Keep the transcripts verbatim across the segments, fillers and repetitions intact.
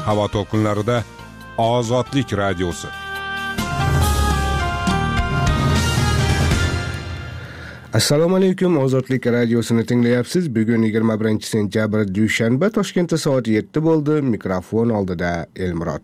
Havo to'lqinlarida Ozodlik radiosi. Assalomu alaykum, Ozodlik radiosini tinglayapsiz. Bugun yigirma birinchi sentyabr dushanba, Toshkentda soat yetti bo'ldi. Mikrofon oldida Elmurod.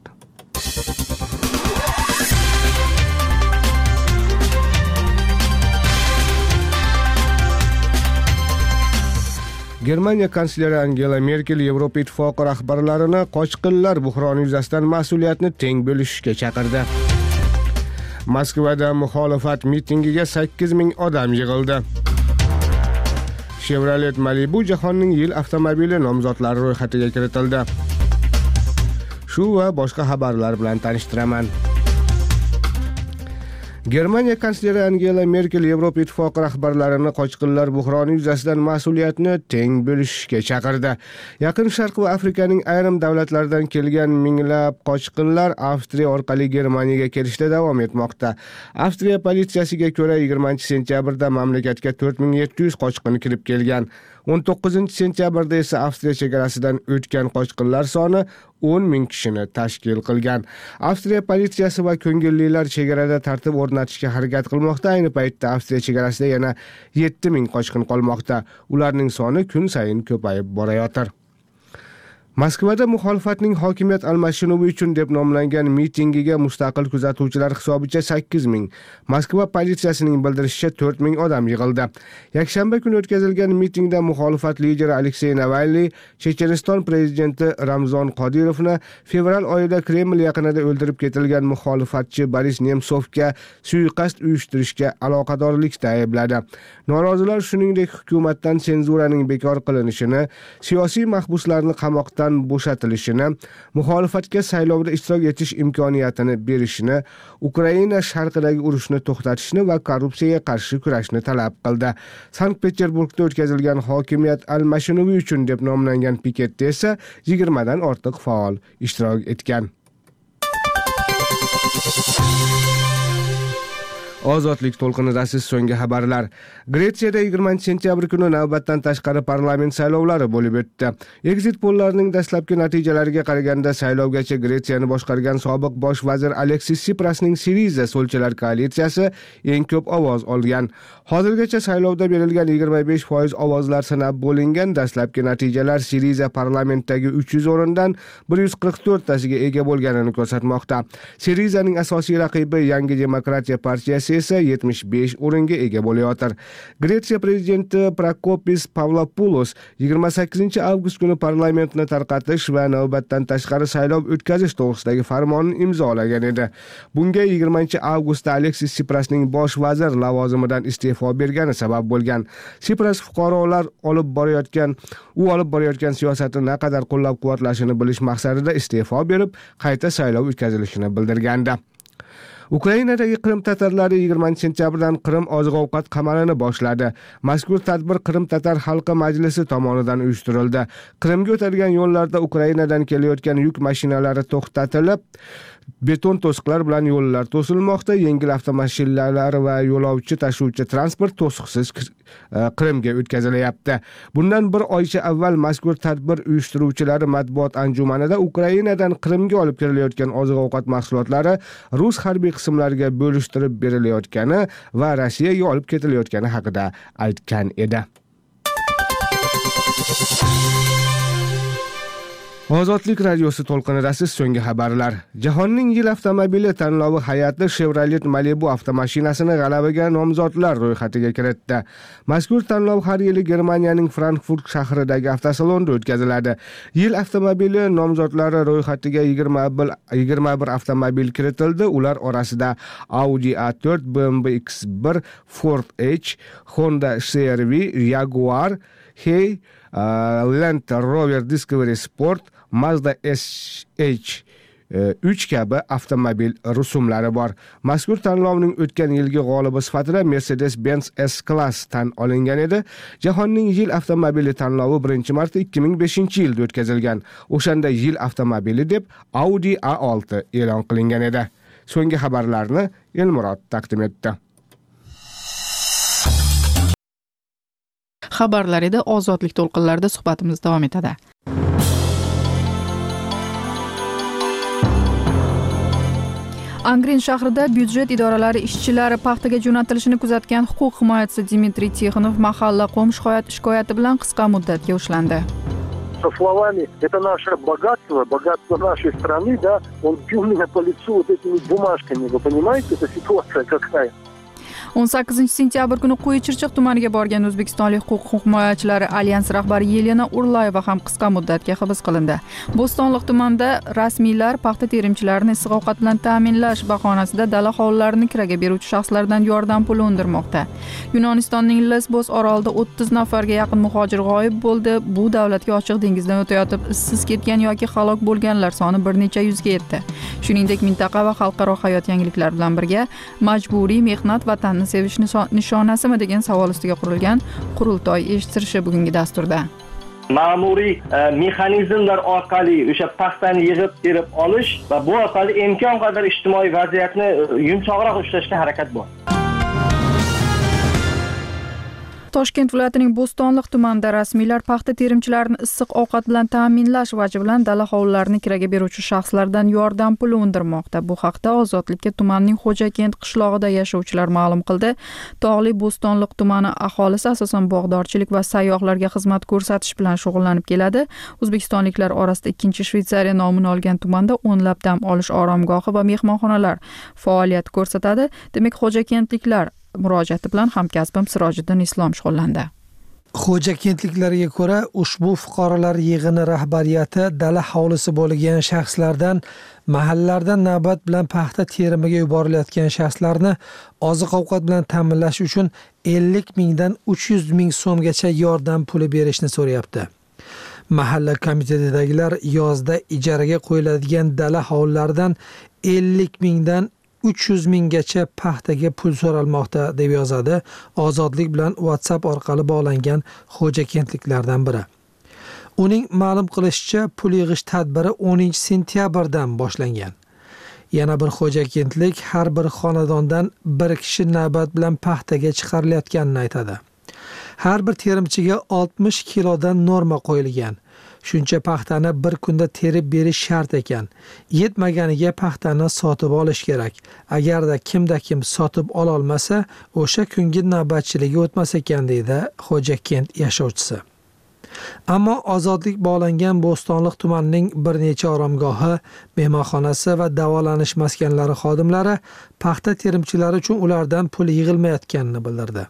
Germaniya kansleri Angela Merkel Yevropa Ittifoqi rahbarlarini qochqinlar buhroni yuzasidan mas'uliyatni teng bo'lishga chaqirdi. Moskvada muxolifat mitingiga sakkiz ming odam yig'ildi. Chevrolet Malibu jahonning yil avtomobili nomzodlari ro'yxatiga kiritildi. Shu va boshqa xabarlar bilan tanishtiraman. Germaniya kansleri Angela Merkel Yevropa Ittifoqi rahbarlarini qochqinlar buhroni yuzasidan mas'uliyatni teng bo'lishga chaqirdi. Yaqin Sharq va Afrikaning ayrim davlatlaridan kelgan minglab qochqinlar Avstriya orqali Germaniyaga kelishda davom etmoqda. Avstriya politsiyasiga ko'ra yigirmanchi sentyabrda mamlakatga to'rt ming yetti yuz qochqin kirib kelgan. o'n to'qqizinchi sentyabrda esa Avstriya chegarasidan o'tgan qochqinlar soni o'n ming kishini tashkil qilgan. Avstriya politsiyasi va ko'ngillilar chegarada tartib o'rnatishga harakat qilmoqda. Ayni paytda Avstriya chegarasida yana yetti ming qochqin qolmoqda. Ularning soni kun sayin ko'payib borayotir. Moskvada muxolifatning hokimiyat almashinuvi uchun deb nomlangan mitingiga mustaqil kuzatuvchilar hisobicha sakkiz ming, Moskva politsiyasining bildirishicha to'rt ming odam yig'ildi. Yakshanba kuni o'tkazilgan mitingda muxolifat lideri Aleksey Navalniy Checheniston prezidenti Ramzon Qodirovni fevral oyida Kreml yaqinida o'ldirib ketilgan muxolifatchi Boris Nemsovga suiqasd uyushtirishga aloqadorlikda aybladi. Norozilar shuningdek hukumatdan senzuraning bekor qilinishini, siyosiy mahbuslarni qamoqdan bo'shatilishini, muxolifatga saylovda ishtirok etish imkoniyatini berishini, Ukraina sharqidagi urushni to'xtatishni va korrupsiyaga qarshi kurashni talab qildi. Sankt-Peterburgda o'tkazilgan hokimiyat almashinuvi uchun deb nomlangan piketda esa yigirma dan ortiq faol ishtirok etgan. Ozodlik to'lqinida siz so'nggi xabarlar. Gretsiyada yigirmanchi sentyabr kuni navbatdan tashqari parlament saylovlari bo'lib o'tdi. Exit pollarining dastlabki natijalariga qaraganda saylovgacha Gretsiyani boshqargan sobiq bosh vazir Aleksis Siprasning Siriza so'lchilar koalitsiyasi eng ko'p ovoz olgan. Hozirgacha saylovda berilgan yigirma besh foiz ovozlar sanab bo'lingan. Dastlabki natijalar Siriza parlamentdagi uch yuz o'rindan bir yuz qirq to'rt tasiga ega bo'lganini ko'rsatmoqda. Sirizaning asosiy raqibi Yangi demokratiya partiyasi esa yetmish besh o'ringa ega bo'layotir. Gretsiya prezidenti Prokopis Pavlopoulos yigirma sakkizinchi avgust kuni parlamentni tarqatish va navbatdan tashqari saylov o'tkazish to'g'risidagi farmonni imzolagan edi. Bunga yigirmanchi avgustda Aleksis Siprasning bosh vazir lavozimidan iste'fo bergani sabab bo'lgan. Sipras fuqarolar olib borayotgan, u olib borayotgan siyosatni naqadar qo'llab-quvvatlashini bilish maqsadida iste'fo berib, qayta saylov o'tkazilishini bildirgandi. Ukrainadagi Qrim tatarlari yigirmanchi sentyabrdan Qrim oziq-ovqat qamalini boshladi. Mazkur tadbir Qrim tatar xalqi majlisi tomonidan uyushtirildi. Qrimga o'tadigan yo'llarda Ukrainadan kelayotgan yuk mashinalari to'xtatilib, beton to'siqlar bilan yo'llar to'silmoqda. Yengil avtomashinalar va yo'lovchi tashuvchi transport to'siqsiz Qrimga o'tkazilyapti. Bundan bir oycha avval mazkur tadbir uyushtiruvchilari matbuot anjumanida Ukrainadan Qrimga olib kirilayotgan oziq-ovqat mahsulotlari rus harbiy qismlariga bo'lishtirib berilayotgani va Rossiyaga olib ketilayotgani haqida aytgan edi. Ozodlik radiosi to'lqinida siz so'nggi xabarlar. Jahonning yil avtomobili tanlovi hay'ati Chevrolet Malibu avtomashinasini g'alabaga nomzodlar ro'yxatiga kiritdi. Mazkur tanlov har yili Germaniyaning Frankfurt shahridagi avtosalonda o'tkaziladi. Yil avtomobili nomzodlari ro'yxatiga yigirma bir avtomobil kiritildi. Ular orasida Audi A to'rt, B M W X bir, Ford H, Honda C R V, Jaguar, Hey, Land Rover Discovery Sport, Mazda S H uch kabi avtomobil rusumlari bor. Mazkur tanlovning o'tgan yilgi g'olibi sifatida Mercedes-Benz S-Class tan olingan edi. Jahonning yil avtomobili tanlovi birinchi marta ikki ming beshinchi yilda o'tkazilgan. O'shanda yil avtomobili deb Audi A olti e'lon qilingan edi. So'nggi xabarlarni Elmurod taqdim etdi. Xabarlar edi. Ozodlik to'lqinlarida suhbatimiz davom etadi. Angren shahrida byudjet idoralari ishchilari paxtaga jo'natilishini kuzatgan huquq himoyachisi Dmitriy Tixonov mahalla qom shikoyati bilan qisqa muddatga ushlandi. Со словами «это наше богатство, богатство нашей страны», да, он бил меня по лицу вот этими бумажками. Вы понимаете, эта ситуация какая? o'n sakkizinchi sentyabr kuni Qo'y-Chirchiq tumaniga borgan o'zbekistonlik huquq himoyachilari alyansi rahbari Yelena Urlayeva ham qisqa muddatga hibs qilindi. Bo'stonliq tumanida rasmiylar paxta terimchilarini issiq ovqat bilan ta'minlash bahonasida dala hovlilarini kiraga beruvchi shaxslardan yordam puli undirmoqda. Yunonistonning Lesbos orolida o'ttiz nafarga yaqin muhojir g'oyib bo'ldi. Bu davlatga ochiq dengizdan o'tayotib ishsiz ketgan yoki halok bo'lganlar soni bir necha yuzga yetdi. Shuningdek, mintaqa va xalqaro hayot yangiliklari bilan birga majburiy mehnat vatan sevish nishonasimi degan savol ustiga qurilgan qurultoy eshitilishi bugungi dasturda. Ma'muriy mexanizmlar orqali o'sha paxtani yig'ib terib olish va bu orqali imkon qadar ijtimoiy vaziyatni yumshoqroq ushlashga harakat bor. Toshkent viloyatining Bo'stonliq tumanida rasmiylar paxta terimchilarini issiq ovqat bilan ta'minlash vaji bilan dala hovlilarini kiraga beruvchi shaxslardan yordam puli undirmoqda. Bu haqda Ozodlikka tumanning Xo'jakent qishlog'ida yashovchilar ma'lum qildi. Tog'li Bo'stonliq tumani aholisi asosan bog'dorchilik va sayyohlarga xizmat ko'rsatish bilan shug'ullanib keladi. O'zbekistonliklar orasida ikkinchi Shveysariya nomini olgan tumanda o'nlab dam olish oromgohi va mehmonxonalar faoliyat ko'rsatadi. Demak, xo'jakentliklar murojaati bilan hamkasbim Sirojiddin Islom shug'ullandi. Xo'jakentliklarga ko'ra, ushbu fuqarolar yig'ini rahbariyati dala hovlisi bo'lgan shaxslardan mahallalardan navbat bilan paxta terimiga yuborilayotgan shaxslarni oziq-ovqat bilan ta'minlash uchun ellik mingdan uch yuz ming so'mgacha yordam puli berishni so'rayapti. Mahalla komitetidagilar yozda ijaraga qo'yiladigan dala hovlilaridan ellik mingdan uch yuz minggacha paxtaga pul so'ralmoqda deb yozadi Ozodlik bilan WhatsApp orqali bog'langan xo'jakentliklardan biri. Uning ma'lum qilishicha, pul yig'ish tadbiri o'ninchi sentyabrdan boshlangan. Yana bir xo'jakentlik har bir xonadondan bir kishi navbat bilan paxtaga chiqarilayotganini aytadi. Har bir terimchiga oltmish kilodan norma qo'yilgan. Shuncha paxtani bir kunda terib berish shart ekan. Yetmaganiga paxtani sotib olish kerak. Agarda kimda kim sotib ola olmasa, o'sha kungi navbatchiligi o'tmas ekan deydi Xo'jakent yashovchisi. Ammo Ozodlik bog'langan Bo'stonliq tumanining bir necha oromgohi, mehmonxonasi va davolanish maskanlari xodimlari paxta terimchilari uchun ulardan pul yig'ilmayotganini bildirdi.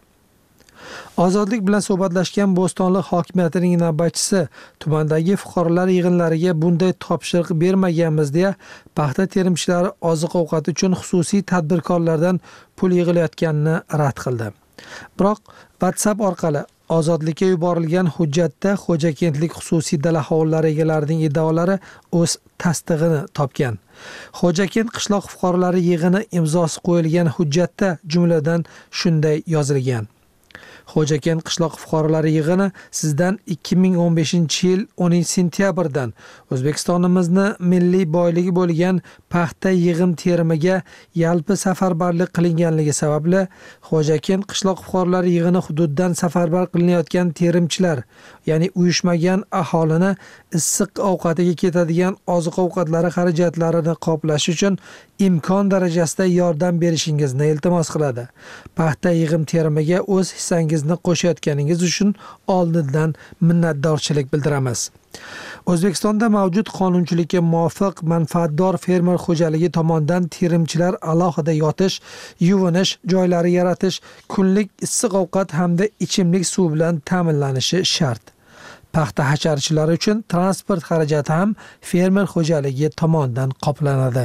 Ozodlik bilan suhbatlashgan Bo'stonliq hokimiyatining navbatchisi tumandagi fuqarolar yig'inlariga bunday topshiriq bermaganmiz deya paxta terimchilari oziq-ovqat uchun xususiy tadbirkorlardan pul yig'ilayotganini rad qildi. Biroq WhatsApp orqali Ozodlikka yuborilgan hujjatda Xo'jakentlik xususiy dala hovlilari egalarining iddaolari o'z tasdig'ini topgan. Xo'jakent qishloq fuqarolari yig'ini imzosi qo'yilgan hujjatda jumladan shunday yozilgan: Xo'jakent qishloq fuqarolari yig'ini sizdan ikki ming o'n beshinchi yil o'ninchi sentyabrdan O'zbekistonimizni milliy boyligi bo'lgan paxta yig'im terimiga yalpi safarbarlik qilinganligi sababli Xo'jakent qishloq fuqarolari yig'ini hududidan safarbar qilinayotgan terimchilar, ya'ni uyushmagan aholini issiq ovqatiga ketadigan oziq-ovqatlari xarajatlarini qoplash uchun imkon darajasida yordam berishingizni iltimos qiladi. Paxta yig'im terimiga o'z hissangizni qo'shayotganingiz uchun oldindan minnatdorchilik bildiramiz. O'zbekistonda mavjud qonunchilikka muvofiq manfaatdor fermer xo'jaligi tomonidan terimchilar alohida yotish, yuvinish joylari yaratish, kunlik issiq ovqat hamda ichimlik suv bilan ta'minlanishi shart. Paxta hasharchilari uchun transport xarajati ham fermer xo'jaligi tomonidan qoplanadi.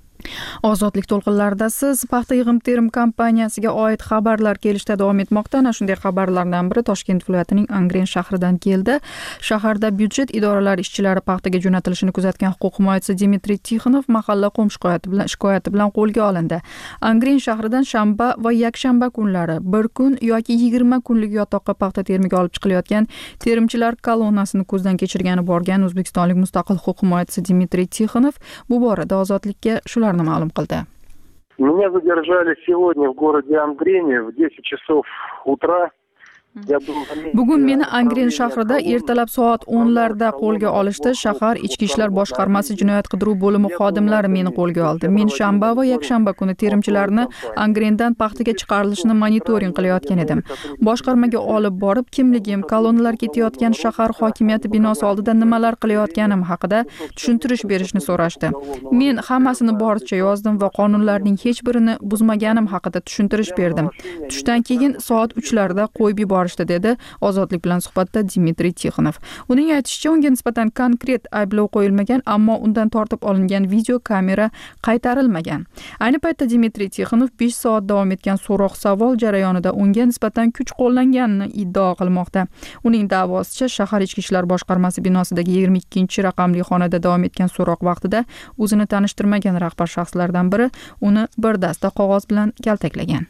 Ozodlik to'lqinlarida siz paxta yig'im terim kompaniyasiga oid xabarlar kelishda davom etmoqda. Ana shunday xabarlardan biri Toshkent viloyatining Angren shahridan keldi. Shaharda byudjet idoralari ishchilari paxtaga jo'natilishini kuzatgan huquq himoyachisi Dmitriy Tixonov mahalla qom shikoyati bilan shikoyati bilan qo'lga olindi. Angren shahridan shanba va yakshanba kunlari bir kun yoki yigirma kunlik yotoqqa paxta terimiga olib chiqilayotgan terimchilar kolonnasini ko'zdan kechirgani borgan o'zbekistonlik mustaqil huquq himoyachisi Dmitriy Tixonov bu borada Ozodlikka shular ma'lum qildi. Меня задержали сегодня в городе Ангрене в десять часов утра Bugun meni Angren shahrida ertalab soat o'nlarda qo'lga olishdi. Shahar ichki ishlar boshqarmasi jinoyat qidiruv bo'limi xodimlari meni qo'lga oldi. Men shanba va yakshanba kuni terimchilarni Angrendan paxtaga chiqarilishini monitoring qilayotgan edim. Boshqarmaga olib borib, kimligim, kolonnalar ketayotgan shahar hokimiyati binosi oldida nimalar qilayotganim haqida tushuntirish berishni so'rashdi. Men hammasini boricha yozdim va qonunlarning hech birini buzmaganim haqida tushuntirish berdim. Tushdan keyin soat uchlarda qo'yib yuborishdi, dedi Ozodlik bilan suhbatda Dmitriy Tixonov. Uning aytishicha, unga nisbatan konkret ayblov qo'yilmagan, ammo undan tortib olingan video kamera qaytarilmagan. Ayni paytda Dmitriy Tixonov besh soat davom etgan so'roq-savol jarayonida unga nisbatan kuch qo'llanganini iddao qilmoqda. Uning da'vosicha, shahar ichki ishlar boshqarmasi binosidagi yigirma ikkinchi raqamli xonada davom etgan so'roq vaqtida o'zini tanishtirmagan rahbar shaxslardan biri uni bir dasta qog'oz bilan kaltaklagan.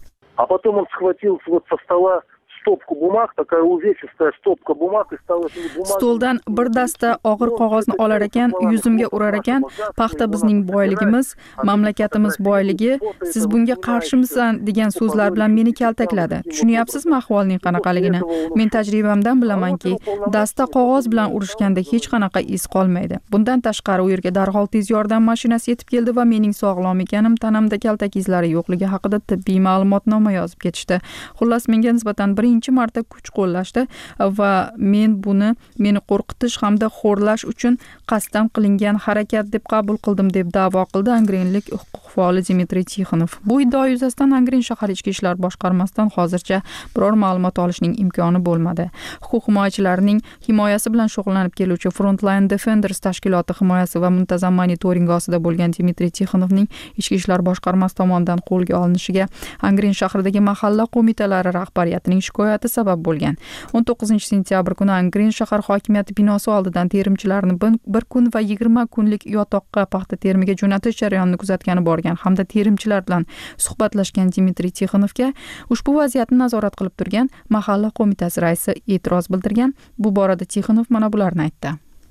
А потом он схватил вот со стола stopka bumag, такая увесистая stopka bumag и stala Stoldan bir dasta og'ir qog'ozni olar ekan, yuzimga urar ekan, paxta bizning boyligimiz, mamlakatimiz boyligi, siz bunga qarshimisiz degan so'zlar bilan meni kaltakladi. Tushunyapsizmi ahvolning qanaqaligini? Men tajribamdan bilamanki, dasta qog'oz bilan urishganda hech qanaqa iz qolmaydi. Bundan tashqari u yerga darhol tez yordam mashinasi yetib keldi va mening sog'lom ekanim, tanamda kaltak izlari yo'qligi haqida tibbiy ma'lumotnoma yozib ketishdi. Xullas, menga nisbatan birinchi marta kuch qo'llashdi va men buni meni qo'rqitish hamda xo'rlash uchun qasddan qilingan harakat deb qabul qildim, deb da'vo qildi angrenlik huquq faoli Dmitriy Tixonov. Bu iddao yuzasidan Angren shahar ichki ishlar boshqarmasidan hozircha biror ma'lumot olishning imkoni bo'lmadi. Huquq himoyachilarining himoyasi bilan shug'ullanib keluvchi Frontline Defenders tashkiloti himoyasi va muntazam monitoring ostida bo'lgan Dmitriy Tixonovning ichki ishlar boshqarmasi tomonidan qo'lga olinishiga Angren shahridagi mahalla qo'mitalari rahbariyatining shikoyati sabab bo'lgan. o'n to'qqizinchi sentyabr kuni Angren shahar hokimiyati binosi oldidan terimchilarni bir kun va yigirma kunlik yotoqqa paxta terimiga jo'natish jarayonini kuzatgani borgan hamda terimchilar bilan suhbatlashgan Dmitriy Tixonovga ushbu vaziyatni nazorat qilib turgan mahalla qo'mitasi raisi e'tiroz bildirgan. Bu borada Tixonov mana bularni aytdi.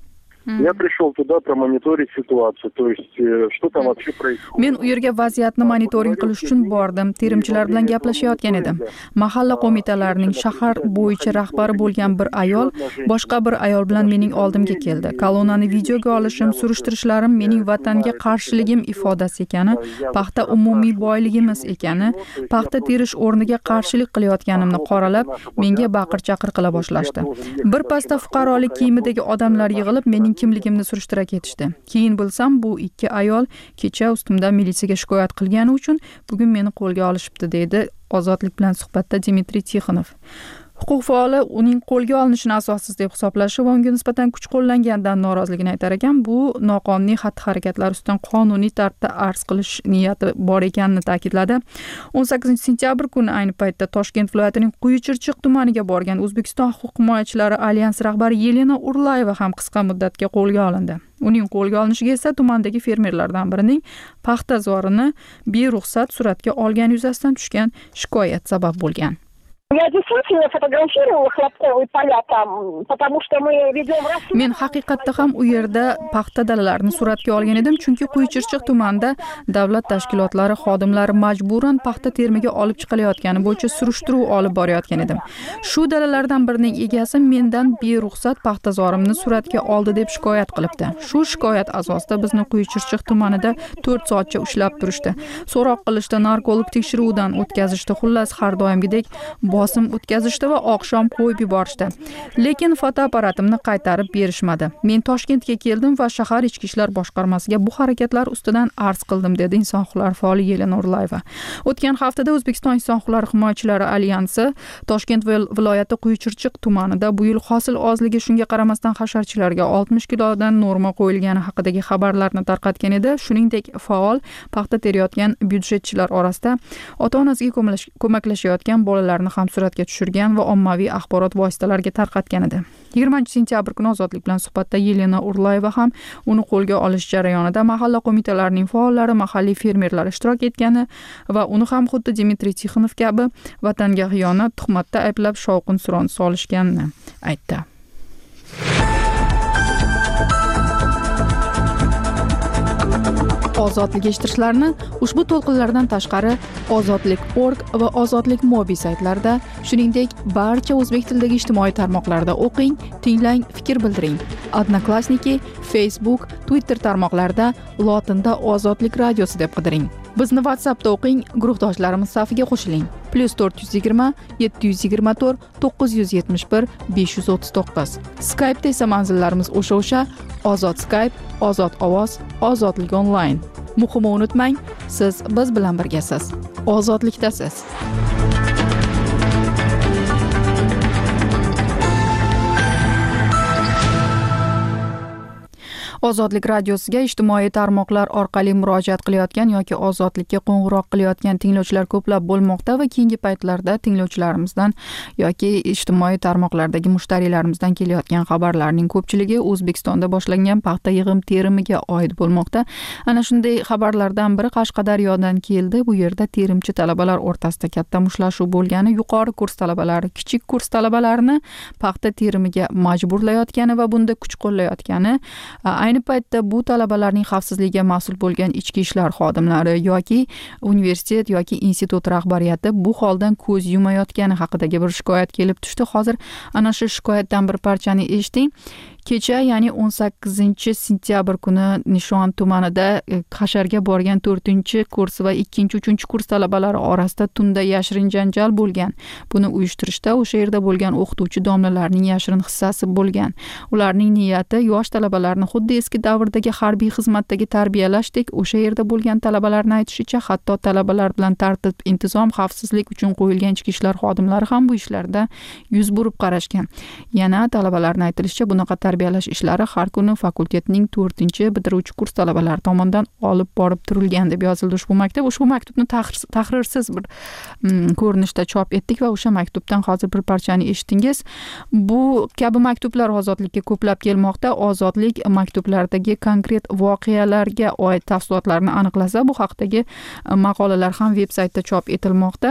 Я пришел туда промониторить ситуацию, то есть что там вообще происходит. Men u yerga vaziyatni monitoring qilish uchun bordim. Terimchilar bilan gaplashayotgan edim. Mahalla qo'mitalarining shahar bo'yicha rahbari bo'lgan bir ayol boshqa bir ayol bilan mening oldimga keldi. Kolonnani videoga olishim, surishtirishlarim mening vatanga qarshiligim ifodasi ekani, paxta umumiy boyligimiz ekani, paxta terish o'rniga qarshilik qilayotganimni qoralab, menga baqir-chaqir qila boshlashdi. Bir pasda fuqarolik kiyimidagi odamlar yig'ilib mening kimligimni surishtira ketishdi. Keyin bilsam, bu ikki ayol kecha ustimdan militsiyaga shikoyat qilgani uchun bugun meni qo'lga olishibdi, dedi Ozodlik bilan suhbatda Dmitriy Tixonov. Huquq faoli uning qo'lga olinishini asossiz deb hisoblashi va unga nisbatan kuch qo'llanganidan noroziligini aytar ekan. Bu noqonuniy xatti-harakatlar ustidan qonuniy tartibda arz qilish niyati bor ekanini ta'kidladi. o'n sakkizinchi sentyabr kuni ayni paytda Toshkent viloyatining Quyi-Chirchiq tumaniga borgan O'zbekiston huquq himoyachilari alyansi rahbari Yelena Urlayeva ham qisqa muddatga qo'lga olindi. Uning qo'lga olinishiga esa tumandagi fermerlardan birining paxta zorini beruxsat suratga olgani yuzasidan tushgan shikoyat sabab bo'lgan. Я действительно фотографировала хлопковые поля там, потому что мы ведем расследование. Men haqiqatda ham u yerda paxta dalalarini suratga olgan edim, chunki Quyi-Chirchiq tumanida davlat tashkilotlari xodimlari majburan paxta terimiga olib chiqilayotgani bo'yicha surishtiruv olib borayotgan edim. Shu dalalardan birining egasi mendan beruxsat paxta zorimni suratga oldi deb shikoyat qilibdi. Shu shikoyat asosida bizni Quyi-Chirchiq tumanida to'rt soatcha ushlab turishdi. So'roq qilishdi, narkolog tekshiruvdan o'tkazishdi. Xullas, har doimgidek bosim o'tkazishdi va oqshom qo'yib yuborishdi. Lekin fotoapparatimni qaytarib berishmadi. Men Toshkentga keldim va shahar ichki ishlar boshqarmasiga bu harakatlar ustidan arz qildim, dedi inson huquqlari faoli Yelena Urlayeva. O'tgan haftada O'zbekiston inson huquqlari himoyachilari alyansi Toshkent viloyati Quyi-Chirchiq tumanida bu yil hosil ozligi shunga qaramasdan hasharchilarga oltmish kilodan norma qo'yilgani haqidagi xabarlarni tarqatgan edi. Shuningdek, faol paxta terayotgan byudjetchilar orasida ota-onasiga ko'maklashayotgan bolalarni ham suratga tushirgan va ommaviy axborot vositalariga tarqatgan edi. yigirmanchi sentyabr kuni Ozodlik bilan suhbatda Yelena Urlayeva ham uni qo'lga olish jarayonida mahalla qo'mitalarining faollari, mahalliy fermerlar ishtirok etgani va uni ham xuddi Dmitriy Tixonov kabi vatanga xiyonat tuhmatda ayblab shovqin-suron solishganini aytdi. Ozodlik eshittirishlarni ushbu to'lqinlardan tashqari ozodlik nokta org va ozodlik mobi saytlarida, shuningdek barcha o'zbek tilidagi ijtimoiy tarmoqlarda o'qing, tinglang, fikr bildiring. Odnoklassniki, Facebook, Twitter tarmoqlarida lotinda Ozodlik radiosi deb qidiring. Bizni WhatsAppda o'qing, guruhdoshlarimiz safiga qo'shiling. plus to'rt yuz yigirma yetti yuz yigirma to'rt to'qqiz yuz yetmish bir besh yuz o'ttiz to'qqiz. Skype'da esa manzillarimiz o'sha-o'sha: Ozod Skype, Ozod ovoz, Ozodlik onlayn. Muhimi unutmang, siz biz bilan birgasiz. Ozodlikdasiz. Ozodlik radiosiga ijtimoiy tarmoqlar orqali murojaat qilayotgan yoki ozodlikka qo'ng'iroq qilayotgan tinglovchilar ko'plab bo'lmoqda va keyingi paytlarda tinglovchilarimizdan yoki ijtimoiy tarmoqlardagi mushtariylarimizdan kelayotgan xabarlarning ko'pchiligi O'zbekistonda boshlangan paxta yig'im terimiga oid bo'lmoqda. Ana shunday xabarlardan biri Qashqadaryodan keldi. Bu yerda terimchi talabalar o'rtasida katta mushtlashuv bo'lgani, yuqori kurs talabalari kichik kurs talabalarini paxta terimiga majburlayotgani va bunda kuch qo'llayotgani. Ayni paytda bu talabalarning xavfsizligiga mas'ul bo'lgan ichki ishlar xodimlari yoki universitet yoki institut rahbariyati bu holdan ko'z yumayotgani haqidagi bir shikoyat kelib tushdi. Hozir ana shu shikoyatdan bir parchani eshiting. Kecha, ya'ni o'n sakkizinchi sentyabr kuni Nishon tumanida Qasharga borgan to'rtinchi kurs va ikkinchi uchinchi kurs talabalari orasida tunda yashirin janjal bo'lgan. Buni uyushtirishda o'sha yerda bo'lgan o'qituvchi domlalarning yashirin hissasi bo'lgan. Ularning niyati yosh talabalarni xuddi eski davrdagi harbiy xizmatdagi tarbiyalashdek, o'sha yerda bo'lgan talabalarning aytishicha, hatto talabalar bilan tartib, intizom, xavfsizlik uchun qo'yilgan ichki ishlar xodimlari ham bu ishlarda yuz burib qarashgan. Yana talabalarning aytilishicha, bunaqa tarbiyalash ishlari har kuni fakultetning to'rtinchi bitiruvchi kurs talabalari tomonidan olib borib turilgan deb yozildi ushbu maktab. Ushbu maktubni tahrirsiz bir ko'rinishda chop etdik va o'sha maktubdan hozir bir parchani eshitdingiz. Bu kabi maktublar ozodlikka ko'plab kelmoqda. Ozodlik maktublardagi konkret voqealarga oid tafsilotlarni aniqlasa, bu haqdagi maqolalar ham veb-saytda chop etilmoqda.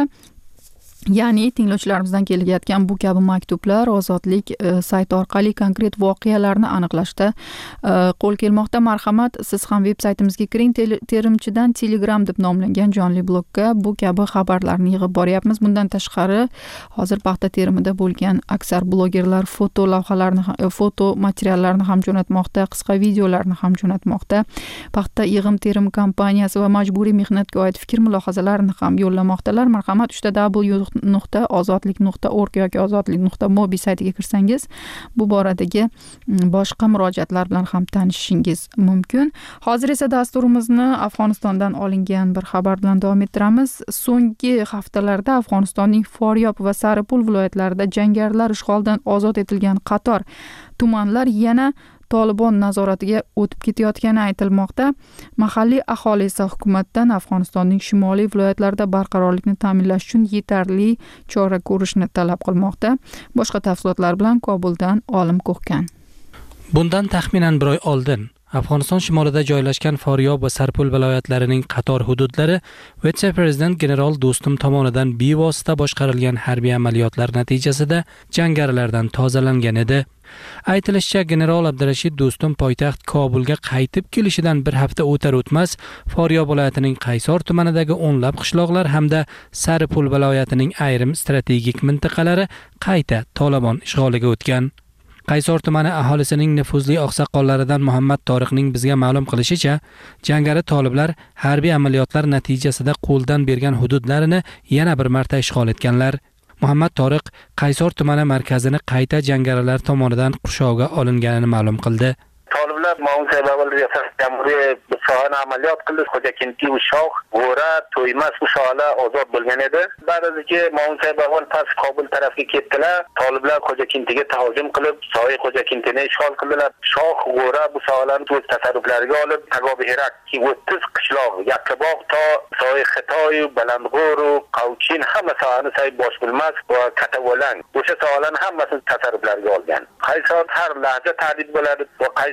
Ya'ni tinglovchilarimizdan kelayotgan bu kabi maktublar Ozodlik e, sayti orqali konkret voqealarni aniqlashda e, qo'l kelmoqda. Marhamat, siz ham veb-saytimizga kiring. Terimchidan Telegram deb nomlangan jonli blogga bu kabi xabarlarni yig'ib boryapmiz. Bundan tashqari, hozir paxta terimida bo'lgan aksar blogerlar foto lavhalarni, foto materiallarni ham jo'natmoqda, qisqa videolarni ham jo'natmoqda. Paxta yig'im terim kompaniyasi va majburiy mehnatga oid fikr mulohazalarni ham yo'llamoqdalar. Marhamat, uchta w nuqta ozodlik nuqta org yoki ozodlik nuqta mobi saytiga kirsangiz bu boradagi boshqa murojaatlar bilan ham tanishishingiz mumkin. Hozir esa dasturimizni Afg'onistondan olingan bir xabar bilan davom ettiramiz. So'nggi haftalarda Afg'onistonning Foryob va Saripul viloyatlarida jangarilar ishg'oldan ozod etilgan qator tumanlar yana Tolibon nazoratiga o'tib ketayotgani aytilmoqda. Mahalliy aholi esa hukumatdan Afg'onistonning shimoliy viloyatlarida barqarorlikni ta'minlash uchun yetarli chora ko'rishni talab qilmoqda. Boshqa tafsilotlar bilan Kobuldan Olim Ko'hkan. Bundan taxminan bir oy oldin Afg'oniston shimolida joylashgan Foryob va Sarpul viloyatlarining qator hududlari vitse-prezident general Do'stum tomonidan bevosita boshqarilgan harbiy amaliyotlar natijasida jangarilardan tozalangan edi. Aytilishicha, general Abdurashid Do'stum poytaxt Kobulga qaytib kelishidan bir hafta o'tar o'tmas Foryob viloyatining Qaysor tumanidagi o'nlab qishloqlar hamda Saripul viloyatining ayrim strategik mintaqalari qayta Tolibon ishg'oliga o'tgan. Qaysor tumani aholisining nufuzli oqsoqollaridan Muhammad Toriqning bizga ma'lum qilishicha, jangari toliblar harbiy amaliyotlar natijasida qo'ldan bergan hududlarini yana bir marta ishg'ol etganlar. Muhammad Toriq Qaysor tumani markazini qayta jangarilar tomonidan qurshovga olinganini ma'lum qildi. Toliblar Mavsay Babal Jamhuriyat sohani amaliyot qildi. Xo'jakinti Ushoq, G'ora, To'ymas Ushoqlar ozod bo'lgan edi. Ba'zidagi Mavsay Babal past Kobul tarafga ketdilar. Toliblar Xo'jakintiga tahojum qilib, Soy Xo'jakintini ishg'ol qildilar. Shoh, G'ora bu sohalarni o'z tasarruflariga olib, Tagobi Herak o'ttiz qishloq, Yakkabog' to Soy Xitoy, Balandg'oru, Qavchin hamma sohani say bosh bilmas va Katavolan. O'sha sohalarni hammasini tasarruflariga olgan. Qaysor har lahza ta'dib bo'ladi va Qaysor kul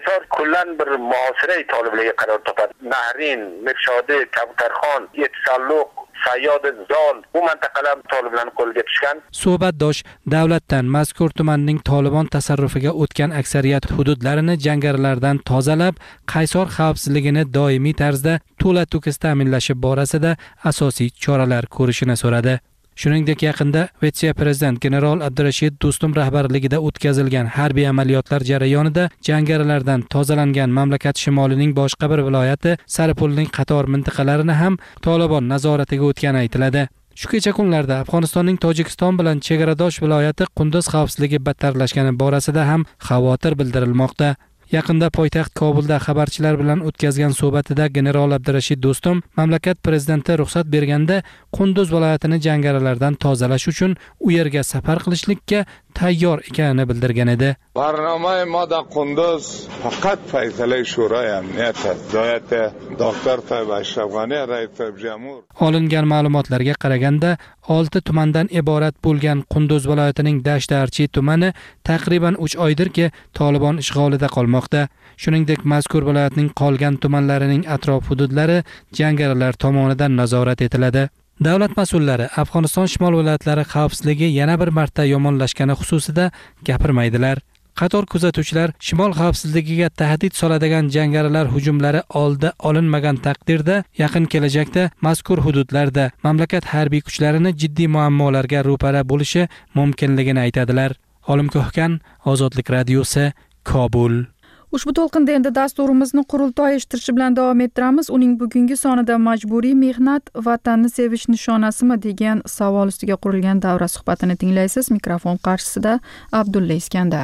kamilan bir muosiray toliblarga qaror topadi. Nahrin, Mirshodi, Kabutarxon, Yetsalluq, Sayyod Zol bu mintaqalar toliblarning qo'liga tushgan. Suhbatdosh davlatdan mazkur tumanning Tolibon tasarrufiga o'tgan aksariyat hududlarini jangarilardan tozalab, Qaysor xavfsizligini doimiy tarzda to'la-to'kis ta'minlashi borasida asosiy choralar ko'rishini so'radi. Shuningdek, yaqinda vitse-prezident general Abdurashid Do'stum rahbarligida o'tkazilgan harbiy amaliyotlar jarayonida jangarilardan tozalangan mamlakat shimolining boshqa bir viloyati Saripulning qator mintaqalarini ham Tolibon nazoratiga o'tgani aytiladi. Shu kecha kunlarda Afg'onistonning Tojikiston bilan chegaradosh viloyati Qunduz xavfsizligi battarlashgani borasida ham xavotir bildirilmoqda. Yaqinda poytaxt Kobulda xabarchilar bilan o'tkazgan suhbatida general Abdurashid Do'stum mamlakat prezidenti ruxsat berganda Qunduz viloyatini jangarilardan tozalash uchun u yerga safar qilishlikka tayyor ekanini bildirgan edi. برنامه ما در قندوز فقط فیصله شورای امنیت است. هدایت دکتر طیب اشرف غنی رئیس جمهور. Olingan ma'lumotlarga qaraganda olti tumandan iborat bo'lgan Qunduz viloyatining Dashtarchi tumani taqriban uch oydirki Tolibon ishg'olida qolmoqda. Shuningdek, mazkur viloyatning qolgan tumanlarining atrof hududlari jangarilar tomonidan nazorat etiladi. Davlat mas'ullari Afg'oniston shimol viloyatlari xavfsizligi yana bir marta yomonlashgani xususida gapirmaydilar. Qator kuzatuvchilar shimol xavfsizligiga tahdid soladigan jangarilar hujumlari oldi olinmagan taqdirda yaqin kelajakda mazkur hududlarda mamlakat harbiy kuchlarini jiddiy muammolarga ro'para bo'lishi mumkinligini aytadilar. Olim Ko'hkan, Ozodlik radiosi, Kobul. Ushbu to'lqinda endi dasturimizni qurultoy eshittirishi bilan davom ettiramiz. Uning bugungi sonida majburiy mehnat vatanni sevish nishonasimi degan savol ustiga qurilgan davra suhbatini tinglaysiz. Mikrofon qarshisida Abdulla Iskandar.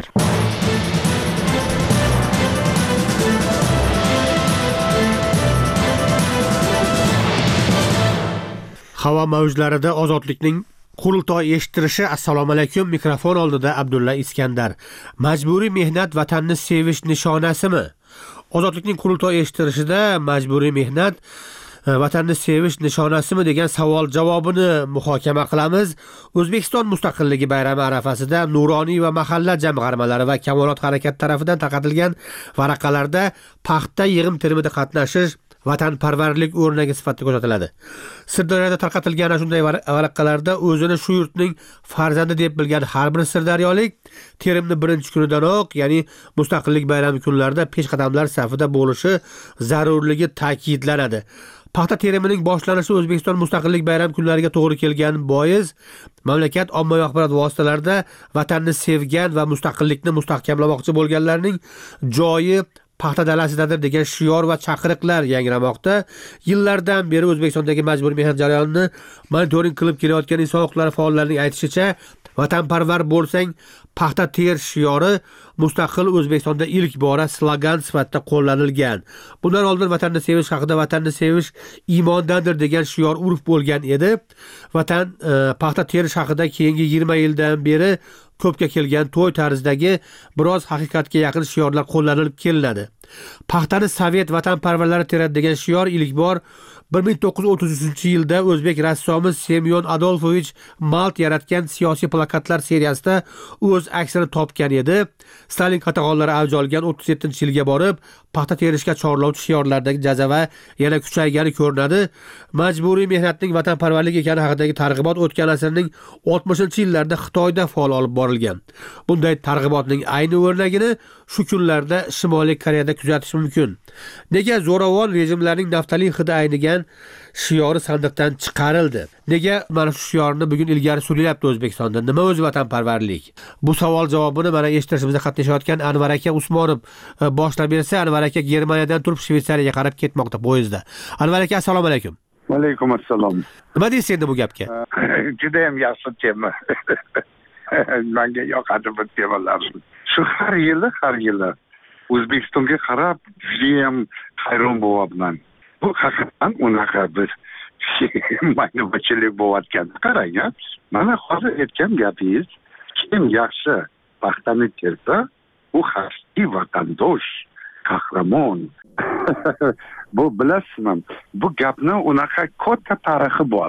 Havo mavjlarida ozodlikning qurultoy eshittirishi. Assalomu alaykum. Mikrofon oldida Abdulla Iskandar. Majburiy mehnat vatanni sevish nishonasimi? Ozodlikning qurultoy eshittirishida majburiy mehnat vatanni sevish nishonasimi degan savol javobini muhokama qilamiz. O'zbekiston mustaqilligi bayrami arafasida nuroniy va mahalla jamg'armalari va kamolot harakat tarafidan tarqatilgan varaqalarda paxta yig'im termida qatnashish vatanparvarlik o'rnagi sifatida ko'rsatiladi. Sirdaryoda tarqatilgan shunday varaqalarda o'zini shu yurtning farzandi deb bilgan har bir sirdaryolik terimni birinchi kunidanoq, ya'ni mustaqillik bayrami kunlarida peshqadamlar safida bo'lishi zarurligi ta'kidlanadi. Paxta terimining boshlanishi O'zbekiston mustaqillik bayram kunlariga to'g'ri kelgan bois mamlakat ommaviy axborot vositalarida vatanni sevgan va mustaqillikni mustahkamlamoqchi bo'lganlarning joyi paxta dalasidadir degan shior va chaqiriqlar yangramoqda. Yillardan beri O'zbekistondagi majburiy mehnat jarayonini monitoring qilib kelayotgan inson huquqlari faollarining aytishicha, vatanparvar bo'lsang paxta ter shiori mustaqil O'zbekistonda ilk bora slogan sifatida qo'llanilgan. Bundan oldin vatanni sevish haqida vatanni sevish iymondandir degan shior urf bo'lgan edi. Vatan e, paxta terish haqida keyingi yigirma yildan beri ko'pga kelgan to'y tarzidagi biroz haqiqatga yaqin shiorlar qo'llanilib kelinadi. Paxtani Sovet vatanparvarlari teradi degan shior ilk bor bir ming to'qqiz yuz o'ttiz uchinchi yilda o'zbek rassomi Semyon Adolfovich Malt yaratgan siyosiy plakatlar seriyasida o'z aksini topgan edi. Stalin qatag'onlari avj olgan o'ttiz yettinchi yilga borib, paxta terishga chorlovchi shiorlardagi jazava yana kuchaygani ko'rinadi. Majburiy mehnatning vatanparvarlik ekani haqidagi targ'ibot o'tgan asrning oltmishinchi yillarida Xitoyda faol olib borilgan. Bunday targ'ibotning ayni o'rnagini shu kunlarda Shimoliy Koreyada kuzatish mumkin. Nega zo'ravon rejimlarning naftalin hidi aynigan shiori sandiqdan chiqarildi? Nega mana shu shiorni bugun ilgari surilyapti O'zbekistonda? Nima o'zi vatanparvarlik? Bu savol javobini mana eshittirishimizda qatnashayotgan Anvar aka Usmonov boshlab bersa, Anvar aka Germaniyadan turib Shveysariyaga qarab ketmoqda poyezdda. Anvar aka, assalomu alaykum. Va alaykum assalom. Nima deysiz endi bu gapga? Juda ham yaxshi tema. Menga yoqadi bu temalar. Shu har yili, har yili O'zbekistonga qarab juda ham hayron bo'lyapman. Bu haqiqatan unaqa bir maynachilik bo'layotgan. Qarang, mana hozir aytgan gapingiz, kim yaxshi paxtani tersa, u xalqi vatandosh, qahramon. Bu bilasizmi? Bu gapning unaqa katta tarixi bor.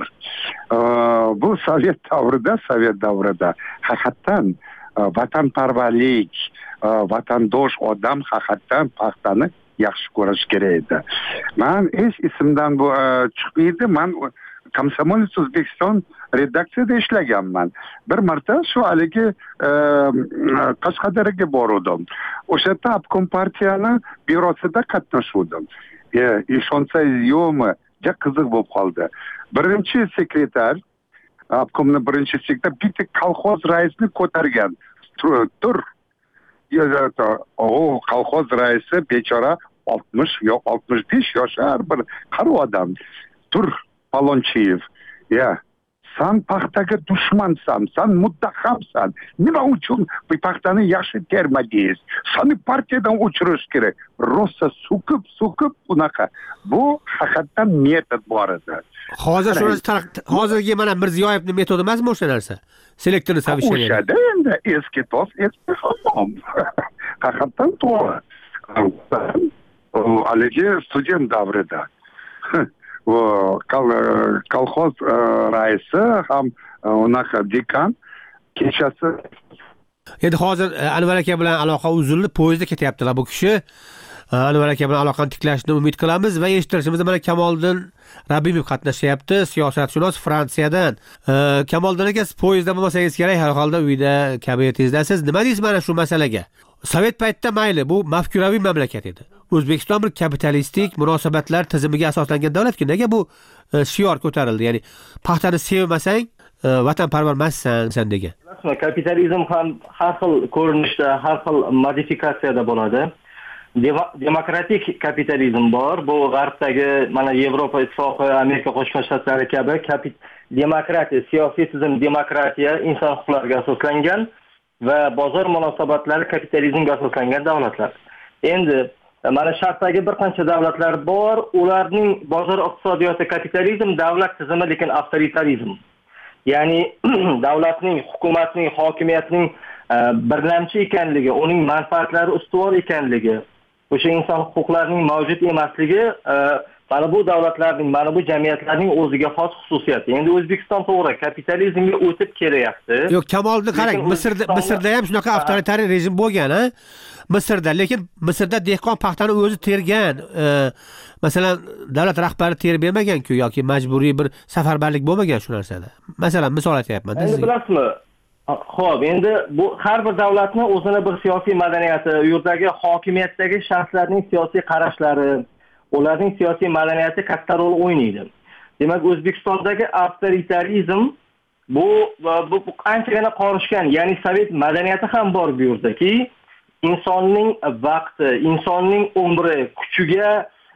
Bu Sovet davrida, Sovet davrida haqiqatan vatanparvarlik vatandosh odam haqiqatdan paxtani yaxshi ko'rish kerak edi. Men hech esimdan bu chiqmaydi. Men Komsomolets O'zbekiston redaksiyada ishlaganman. Bir marta shu haligi Qashqadaryoga bordim. O'sha yerda obkom partiyani bürosida qatnashdim. Ishonsangiz yo'qmi, juda qiziq bo'lib qoldi. Birinchi sekretar, obkomning birinchi sekretar bitta kolxoz raisini ko'targan. Tur. O kolxoz raisi bechora oltmish yo oltmish besh yoshar bir qari odam. Tur Palonchiyev. Ya, sen paxtaga dushmansan, sen muttahamsan. Nima uchun bu paxtani yaxshi termadingiz? Seni partiyadan o'chirish kerak. Rosa suqib, suqib bunaqa. Bu haqiqatan metod bor edi. Hozir shuni hozirgi mana Mirziyoyevning metodi emasmi o'sha narsa? Selektorni savishgan. O'shada endi eski to's, eski hamon. Haqiqatan to'g'ri. Haligi student davrida kolxoz raisi ham unaqa dekan kechasi. Endi hozir Anvar aka bilan aloqa uzildi, poyezdda ketyaptilar bu kishi. Anvar aka bilan aloqani tiklashni umid qilamiz va eshittirishimizda mana Kamoliddin Rabimov qatnashyapti, siyosatshunos Fransiyadan. Kamoliddin aka, siz poyezdda bo'lmasangiz kerak, har holda uyda kabinetingizdasiz. Nima deysiz mana shu masalaga? Sovet paytida mayli, bu mafkuraviy mamlakat edi. O'zbekiston bir kapitalistik munosabatlar tizimiga asoslangan davlatki, nega bu shior ko'tarildi? Ya'ni paxtani sevmasang, vatanparvar emassan degan. Kapitalizm ham har xil ko'rinishda, har xil modifikatsiyada bo'ladi. Demokratik kapitalizm bor. Bu g'arbdagi mana Yevropa Ittifoqi, Amerika Qo'shma Shtatlari kabi demokratiya, siyosiy tizim demokratiya, inson huquqlariga asoslangan va bozor munosabatlari kapitalizmga asoslangan davlatlar. Endi mana Sharqdagi bir qancha davlatlar bor, ularning bozor iqtisodiyoti kapitalizm, davlat tizimi lekin avtoritarizm. Ya'ni davlatning, hukumatning, hokimiyatning birlamchi ekanligi, uning manfaatlari ustuvor ekanligi, o'sha inson huquqlarining mavjud emasligi mana bu davlatlarning, mana bu jamiyatlarning o'ziga xos xususiyati. Endi O'zbekiston to'g'ri kapitalizmga o'tib kelyapti. Yo'q, Kamoliddin qarang, Misrda Misrda ham shunaqa avtoritar rejim bo'lgan, ha? Misrda, lekin Misrda dehqon paxtani o'zi tergan. Masalan, davlat rahbari terib bermagan-ku yoki majburiy bir safarbarlik bo'lmagan shu narsada. Masalan, misol aytyapman. Endi bilasizmi? Xo'p, endi bu har bir davlatni o'zini bir siyosiy madaniyati, u yerdagi hokimiyatdagi shaxslarning siyosiy qarashlari, ularning siyosiy madaniyati katta rol o'ynaydi. Demak, O'zbekistondagi avtoritarizm bu bu qanchagina qorishgan, ya'ni sovet madaniyati ham bor bu yerdaki, insonning vaqti, insonning umri, kuchiga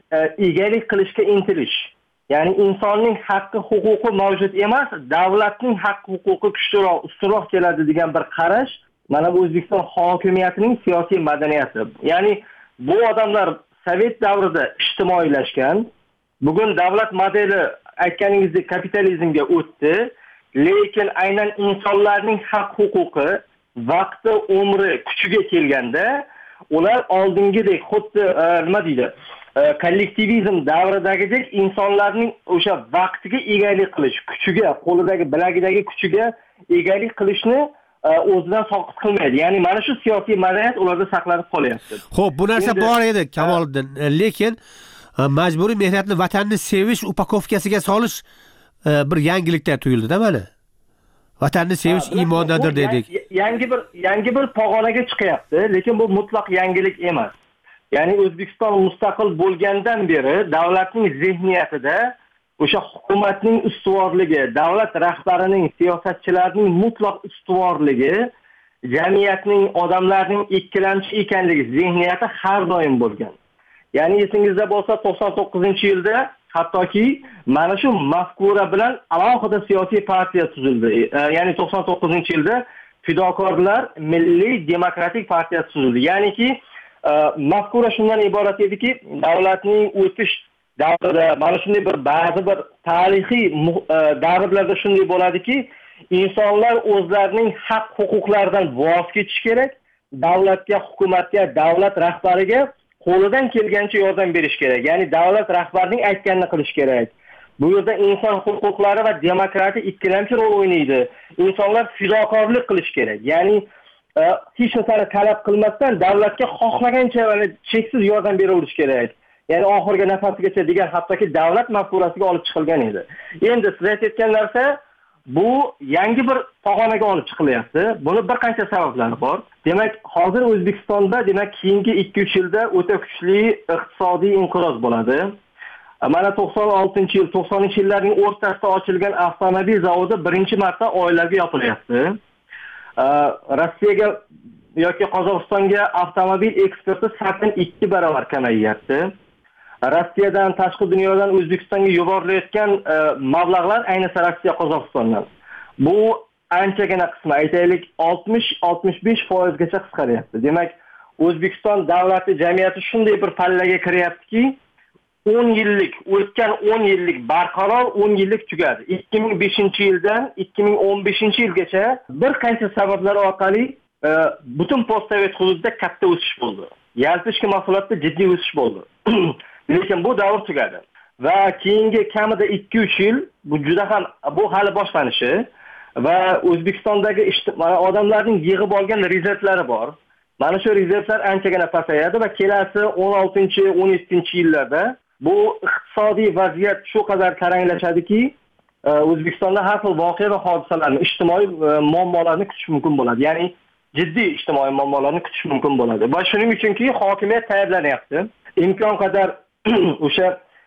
egalik qilishga intilish. Ya'ni insonning haqqi, huquqi mavjud emas, davlatning haqqi, huquqi kuchliroq, ustunroq keladi degan bir qarash mana bu O'zbekiston hokimiyatining siyosiy madaniyati. Ya'ni bu odamlar sovet davrida ijtimoiylashgan, bugun davlat modeli aytganingizdek kapitalizmga o'tdi, lekin aynan insonlarning haq huquqi, vaqti, umri, kuchiga kelganda ular oldingidek xuddi nima deydi? Kollektivizm davridagidek insonlarning o'sha vaqtiga egalik qilish, kuchiga, qo'lidagi, bilagidagi kuchiga egalik qilishni o'zidan soqit qilmaydi. Ya'ni mana shu siyosiy madaniyat ularda saqlanib qolyapti. Xo'p, bu narsa bor edi Kamoliddin, lekin majburiy mehnatni vatanni sevish upakovkasiga solish bir yangilikda tuyuldi-da mana. Vatanni sevish iymondadir dedik. Yangi bir yangi bir pog'onaga chiqyapti, lekin bu mutlaq yangilik emas. Ya'ni O'zbekiston mustaqil bo'lgandan beri davlatning zihniyatida o'sha hukumatning ustuvorligi, davlat rahbarining, siyosatchilarning mutlaq ustuvorligi, jamiyatning, odamlarning ikkilamchi ekanligi zihniyati har doim bo'lgan. Ya'ni esingizda bo'lsa to'qson to'qqizinchi yilda hattoki mana shu mafkura bilan alohida siyosiy partiya tuzildi. Ya'ni to'qson to'qqizinchi yilda Fidokorlar Milliy demokratik partiyasi tuzildi. Ya'niki mafkura shundan iborat ediki, davlatning o'tish davrida mana shunday bir ba'zi bir tarixiy davrlarda shunday bo'ladiki, insonlar o'zlarining haq huquqlaridan voz kechish kerak, davlatga, hukumatga, davlat rahbariga qo'lidan kelgancha yordam berish kerak. Ya'ni davlat rahbarining aytganini qilish kerak. Bu yerda inson huquqlari va demokratiya ikkilamchi rol o'ynaydi. Insonlar fidokorlik qilish kerak. Ya'ni hech narsani talab qilmasdan davlatga xohlagancha cheksiz yordam beraverish kerak. Ya'ni oxirgi nafasigacha degan hattoki davlat mafkurasiga olib chiqilgan edi. Endi siz aytayotgan narsa bu yangi bir pog'onaga olib chiqilyapti. Buni bir qancha sabablari bor. Demak, hozir O'zbekistonda demak keyingi ikki uch yilda o'ta kuchli iqtisodiy inqiroz bo'ladi. Mana to'qson oltinchi yil, to'qsoninchi yillarning o'rtasida ochilgan avtomobil zavodi birinchi marta oilaga yopilyapti. Rossiyaga yoki Qozog'istonga avtomobil eksporti sakson ikki barobar kamayyapti. Rossiyadan, tashqi dunyodan O'zbekistonga yuborilayotgan mablag'lar ayniqsa Rossiya, Qozog'istondan. Bu anchagina qismi, aytaylik oltmish oltmish besh foiz gacha qisqaryapti. Demak, O'zbekiston davlati jamiyati shunday bir pallaga kiryaptiki, o'n yillik, o'tgan o'n yillik barqaror o'n yillik tugadi. ikki ming beshinchi yildan ikki ming o'n beshinchi yilgacha bir qancha sabablar orqali butun postsovet hududida katta o'sish bo'ldi. Yalpi ichki mahsulotda jiddiy o'sish bo'ldi. Lekin bu davr tugadi. Va keyingi kamida ikki uch yil bu juda ham bu hali boshlanishi va O'zbekistondagi odamlarning yig'ib olgan rezervlari bor. Mana shu rezervlar anchagina pasayadi va kelasi o'n oltinchi o'n yettinchi yillarda bu iqtisodiy vaziyat shu qadar taranglashadiki, O'zbekistonda har xil voqea va hodisalarni, ijtimoiy muammolarni kutish mumkin bo'ladi. Ya'ni jiddiy ijtimoiy muammolarni kutish mumkin bo'ladi. Va shuning uchunki hokimiyat tayyorlanyapti. Imkon qadar o'sha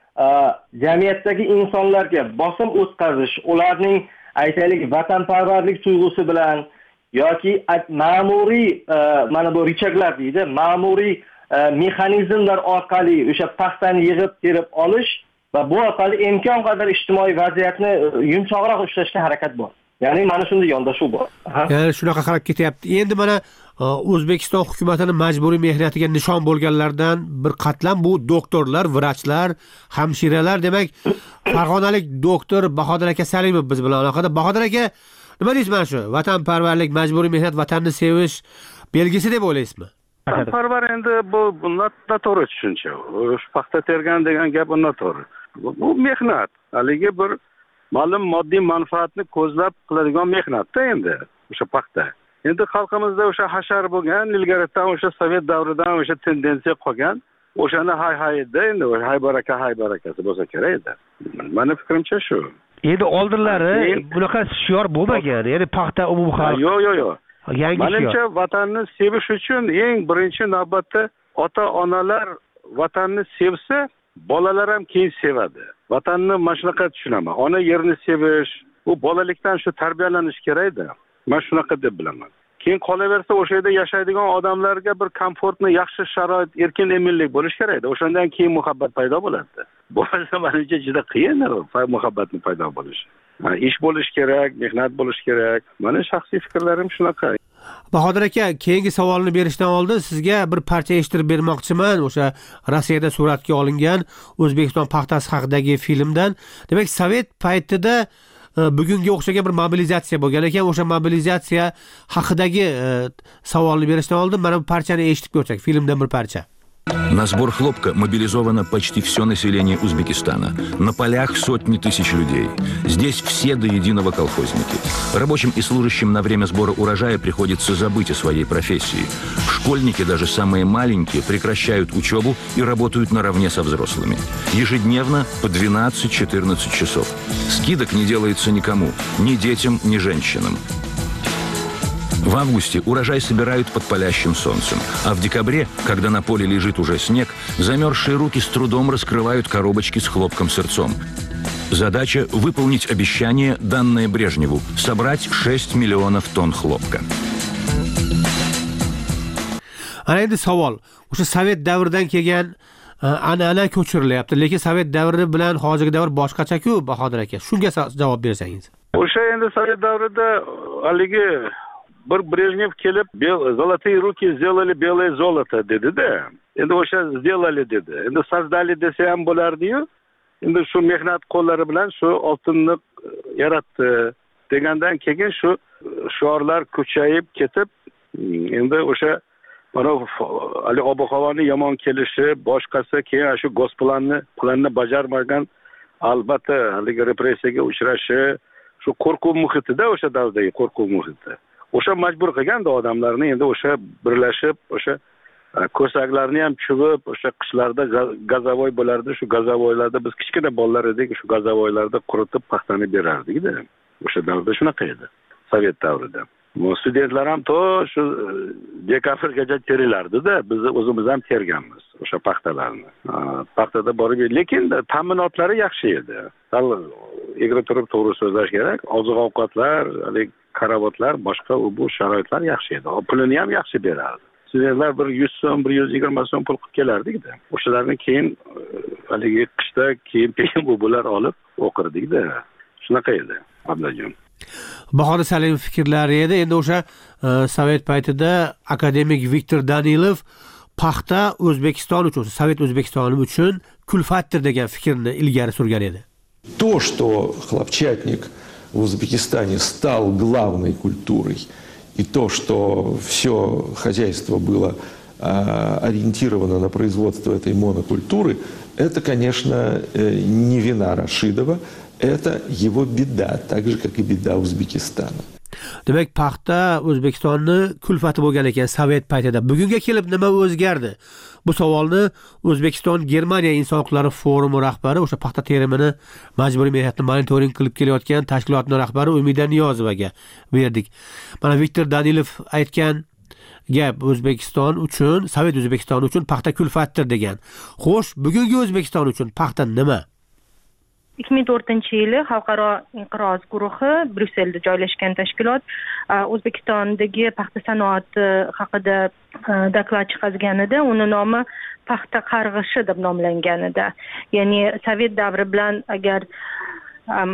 jamiyatdagi insonlarga bosim o'tkazish, ularning aytaylik vatanparvarlik tuyg'usi bilan yoki ma'muriy mana bu richaglar deydi, ma'muriy mexanizmlar orqali o'sha paxtani yig'ib terib olish va bu orqali imkon qadar ijtimoiy vaziyatni yumshoqroq ushlashga harakat bor. Ya'ni mana shunday yondashuv bor. Ya'ni shunaqa qarab ketyapti. Endi mana O'zbekiston hukumatining majburiy mehnatiga nishon bo'lganlardan bir qatlam bu doktorlar, vrachlar, hamshiralar, demak, farg'onalik doktor Bahodir aka Salimov biz bilan aloqada. Bahodir aka, nima deysiz mana shu vatanparvarlik, majburiy mehnat, vatanni sevish belgisi deb o'ylaysizmi? Vatanparvar endi bu noto'g'ri tushuncha. O'sha paxta tergan degan gap noto'g'ri. Bu mehnat, haligi bir ma'lum moddiy manfaatni ko'zlab qiladigan mehnatda endi o'sha paxta. Endi xalqimizda o'sha hashar bo'lgan, ilgaridan o'sha sovet davridan o'sha tendensiya qolgan, o'shani hay hayda endi o'sha hay baraka hay barakasi bo'lsa kerak edi. Meni fikrimcha shu. Endi oldinlari bunaqa shior bo'lmagan, ya'ni paxta umumiy xalq. Yo'q, yo'q, yo'q. Menimcha vatanni sevish uchun eng birinchi navbatda ota-onalar vatanni sevsa, bolalar ham keyin sevadi. Vatanni mana shunaqa tushunaman. Ona yerni sevish, bu bolalikdan shu tarbiyalanish kerak-da. Men shunaqa deb bilaman. Keyin qolaversa o'sha yerda yashaydigan odamlarga bir komfortni, yaxshi sharoit, erkin eminlik bo'lish kerak-da. O'shandan keyin muhabbat paydo bo'ladi. Bo'lmasa menimcha juda qiyin muhabbatni paydo bo'lishi. Ish bo'lish kerak, mehnat bo'lish kerak. Meni shaxsiy fikrlarim shunaqa. Bahodir aka, keyingi savolni berishdan oldin sizga bir parcha eshittirib bermoqchiman. O'sha Rossiyada suratga olingan O'zbekiston paxtasi haqidagi filmdan. Demak, sovet paytida bugunga o'xshagan bir mobilizatsiya bo'lgan ekan. O'sha mobilizatsiya haqidagi savolni berishdan oldin mana bu parchani eshitib ko'rsak, filmdan bir parcha. На сбор хлопка мобилизовано почти все население Узбекистана. На полях сотни тысяч людей. Здесь все до единого колхозники. Рабочим и служащим на время сбора урожая приходится забыть о своей профессии. Школьники, даже самые маленькие, прекращают учебу и работают наравне со взрослыми. Ежедневно по двенадцать-четырнадцать часов. Скидок не делается никому, ни детям, ни женщинам. В августе урожай собирают под палящим солнцем, а в декабре, когда на поле лежит уже снег, замерзшие руки с трудом раскрывают коробочки с хлопком-сырцом. Задача – выполнить обещание, данное Брежневу – собрать шесть миллионов тонн хлопка. Ana endi savol, o'sha sovet davridan kelgan an'ana ko'chirilyapti, lekin sovet davri bilan hozirgi davr boshqacha-ku, Bahodir aka. Shunga javob bersangiz. O'sha endi sovet davrida haligi bir Brejnev kelib, "Золотые руки сделали белое золото" dedi-da. Endi o'sha сделали dedi. Endi создали desa ham bo'lardi-yu. Endi shu mehnat qo'llari bilan shu oltinni yaratdi degandan keyin shu shiorlar kuchayib ketib, endi o'sha mana hali ob-havoni yomon kelishi, boshqasi keyin shu gosplanni planni bajarmagan albatta haligi repressiyaga uchrashi, shu qo'rquv muhitida o'sha davrdagi qo'rquv muhiti. o'sha majbur qilganda odamlarni endi o'sha birlashib o'sha ko'saklarni ham chuvib o'sha qishlarda gazavoy bo'lardi. Shu gazavoylarda biz kichkina bolalar edik, shu gazavoylarda quritib paxtani berardik-da. O'sha davrda shunaqa edi, sovet davrida. Studentlar ham to shu dekabrgacha terilardi-da, biz o'zimiz ham terganmiz o'sha paxtalarni. Paxtada borib, lekin ta'minotlari yaxshi edi. Sal egri turib to'g'ri so'zlash kerak. Oziq-ovqatlar, hali karavotlar, boshqa bu sharoitlar yaxshi edi. Pulini ham yaxshi berardi. Studentlar bir yuz so'm, bir yuz yigirma so'm pul qilib kelardik-da. O'shalarni keyin haligi qishda kiyim-kiyim bular olib o'qirdik-da. Shunaqa edi, Ablajon. Bahori Salimov fikrlari edi. Endi o'sha sovet paytida akademik Viktor Danilov paxta O'zbekiston uchun, Sovet O'zbekistoni uchun kulfatdir degan fikrni ilgari surgan edi. То, что хлопчатник в Узбекистане стал главной культурой, и то, что все хозяйство было а, ориентировано на производство этой монокультуры, это, конечно, не вина Рашидова, это его беда, так же, как и беда Узбекистана. Demak, paxta O'zbekistonni kulfati bo'lgan ekan Sovet paytida. Bugunga kelib nima o'zgardi? Bu savolni O'zbekiston Germaniya inson huquqlari forumi rahbari, o'sha paxta terimini majburiy mehnatni monitoring qilib kelayotgan tashkilotning rahbari Umida Niyozovaga berdik. Mana Viktor Danilov aytgan gap O'zbekiston uchun, Sovet O'zbekistoni uchun paxta kulfatdir degan. Xo'sh, bugungi O'zbekiston uchun paxta nima? ikki ming to'rtinchi yili Xalqaro inqiroz guruhi Bryusselda joylashgan tashkilot O'zbekistondagi paxta sanoati haqida doklad chiqarganida, uni nomi paxta qarg'ishi deb nomlangan edi. Ya'ni Sovet davri bilan agar um,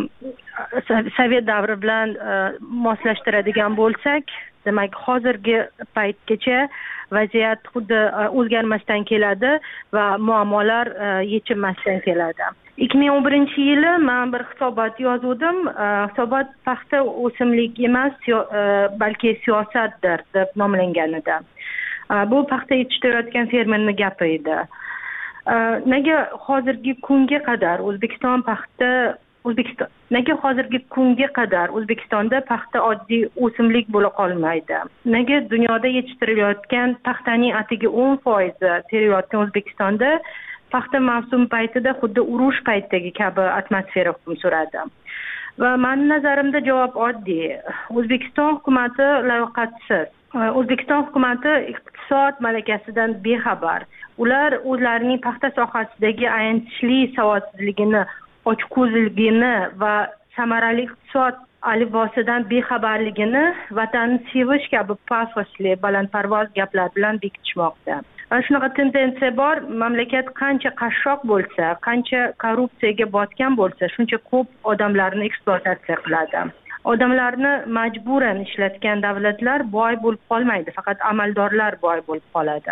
Sovet davri bilan uh, moslashtiradigan bo'lsak, demak hozirgi paytgacha vaziyat xuddi uh, o'zgarmasdan keladi va muammolar uh, yechilmasdan keladi. ikki ming o'n birinchi yili men bir hisobot yozdim. Hisobot paxta o'simlik emas, balki siyosatdir deb nomlangan edi. Bu paxta yetishtirayotgan fermerning gapi edi. Nega hozirgi kunga qadar O'zbekiston paxta O'zbekiston nega hozirgi kunga qadar O'zbekistonda paxta oddiy o'simlik bo'la qolmaydi? Nega dunyoda yetishtirilayotgan paxtaning atigi o'n foiz terilayotgan O'zbekistonda paxta mavsum paytida xuddi urush paytidagi kabi atmosfera hukm suradi? Va mening nazarimda javob oddiy. O'zbekiston hukumati layoqatsiz. O'zbekiston hukumati iqtisod malakasidan bexabar. Ular o'zlarining paxta sohasidagi ayanchli savodsizligini, ochko'zligini va samarali iqtisod alifbosidan bexabarligini vatanni sevish kabi pafosli, balandparvoz gaplar bilan bekitishmoqda. Shunaqa tendensiya bor. Mamlakat qancha qashshoq bo'lsa, qancha korrupsiyaga botgan bo'lsa, shuncha ko'p odamlarni ekspluatatsiya qiladi. Odamlarni majburan ishlatgan davlatlar boy bo'lib qolmaydi, faqat amaldorlar boy bo'lib qoladi.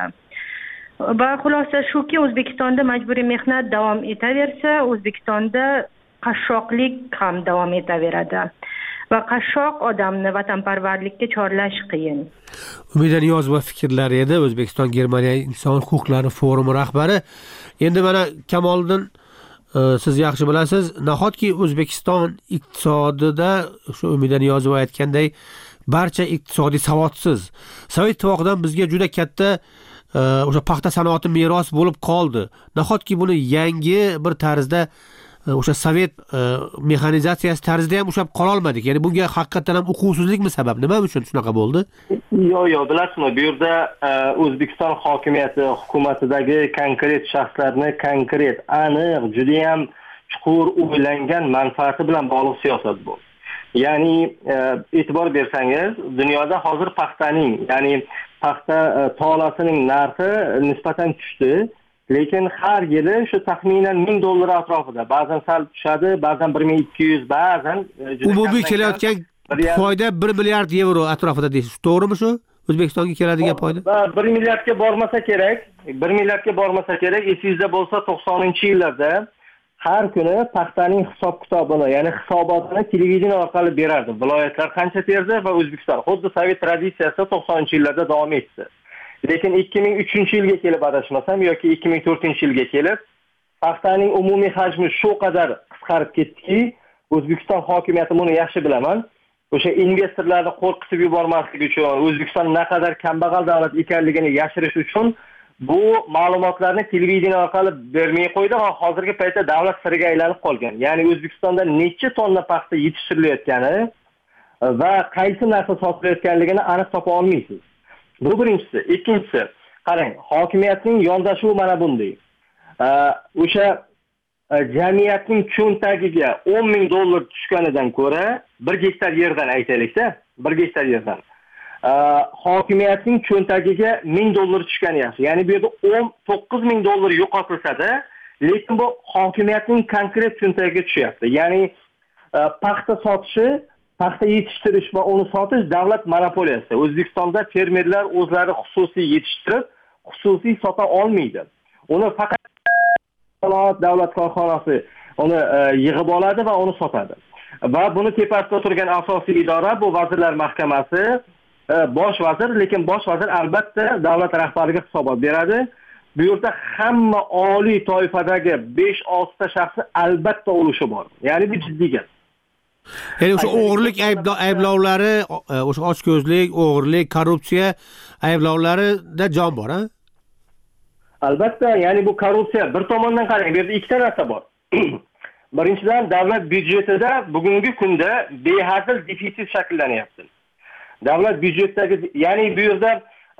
Va xulosa shuki, O'zbekistonda majburiy mehnat davom etaversa, O'zbekistonda qashshoqlik ham davom etaveradi. Va qashshoq odamni vatanparvarlikka chorlash qiyin. Umida Niyozova fikrlari edi, O'zbekiston Germaniya inson huquqlari forumi rahbari. Endi mana Kamoliddin, siz yaxshi bilasiz, nahotki O'zbekiston iqtisodida shu Umida Niyozova aytganday barcha iqtisodiy savodsiz. Sovet ittifoqidan bizga juda katta o'sha paxta sanoati meros bo'lib qoldi. Nahotki buni yangi bir tarzda o'sha sovet mexanizatsiyasi tarzida ham ushlab qololmadik. olmadik. Ya'ni bunga haqiqatan ham uquvsizlikmi sabab? Nima uchun shunaqa bo'ldi? Yo'q, yo'q, bilasizmi, bu yerda O'zbekiston hokimiyati, hukumatidagi konkret shaxslarni konkret, aniq, juda ham chuqur o'ylangan manfaati bilan bog'liq siyosat bu. Ya'ni e'tibor bersangiz, dunyoda hozir paxtaning, ya'ni paxta tolasining narxi nisbatan tushdi. Lekin har yili shu taxminan ming dollar atrofida, ba'zan sal tushadi, ba'zan bir ming ikki yuz, ba'zan umumiy kelayotgan foyda bir milliard yevro atrofida deysiz. To'g'rimi shu? O'zbekistonga keladigan foyda? bir milliardga bormasa kerak, bir milliardga bormasa kerak. Esingizda bo'lsa, to'qsoninchi yillarda har kuni paxtaning hisob-kitobini, ya'ni hisobotini televideniya orqali berardi. Viloyatlar qancha terdi va O'zbekiston xuddi sovet traditsiyasi to'qsoninchi yillarda davom etdi. Lekin ikki ming uchinchi yilga kelib adashmasam yoki ikki ming to'rtinchi yilga kelib paxtaning umumiy hajmi shu qadar qisqarib ketdiki, O'zbekiston hokimiyati buni yaxshi bilaman, o'sha investorlarni qo'rqitib yubormaslik uchun, O'zbekiston naqadar kambag'al davlat ekanligini yashirish uchun bu ma'lumotlarni televideniya orqali bermay qo'ydi va hozirgi paytda davlat siriga aylanib qolgan. Ya'ni O'zbekistonda necha tonna paxta yetishtirilayotgani va qaysi narsa sotilayotganligini aniq topa olmaysiz. Bu birinchisi. Ikkinchisi, qarang, hokimiyatning yondashuvi mana bunday. O'sha jamiyatning cho'ntagiga o'n ming dollar tushganidan ko'ra, bir gektar yerdan aytaylikda, bir gektar yerdan hokimiyatning cho'ntagiga ming dollar tushgani yaxshi. Ya'ni bu yerda o'n to'qqiz ming dollar yo'qotilsa-da, lekin bu hokimiyatning konkret cho'ntagiga tushyapti. Ya'ni paxta sotishi, paxta yetishtirish va uni sotish davlat monopoliyasi. O'zbekistonda fermerlar o'zlari xususiy yetishtirib, xususiy sota olmaydi. Uni faqat davlat korxonasi uni yig'ib oladi va uni sotadi. Va buni tepasida turgan asosiy idora bu Vazirlar Mahkamasi, bosh vazir, lekin bosh vazir albatta davlat rahbariga hisobot beradi. Bu yerda hamma oliy toifadagi besh olti ta shaxsni albatta ulushi bor. Ya'ni bu jiddiy gap. Ya'ni o'sha o'g'irlik ayblovlari, o'sha ochko'zlik, o'g'irlik, korrupsiya ayblovlarida jon bor, ha? Albatta, ya'ni bu korrupsiya bir tomondan qarang, bu yerda ikkita narsa bor. Birinchidan, davlat byudjetida bugungi kunda behadil defitsit shakllanyapti. Davlat byudjetidagi, ya'ni bu yerda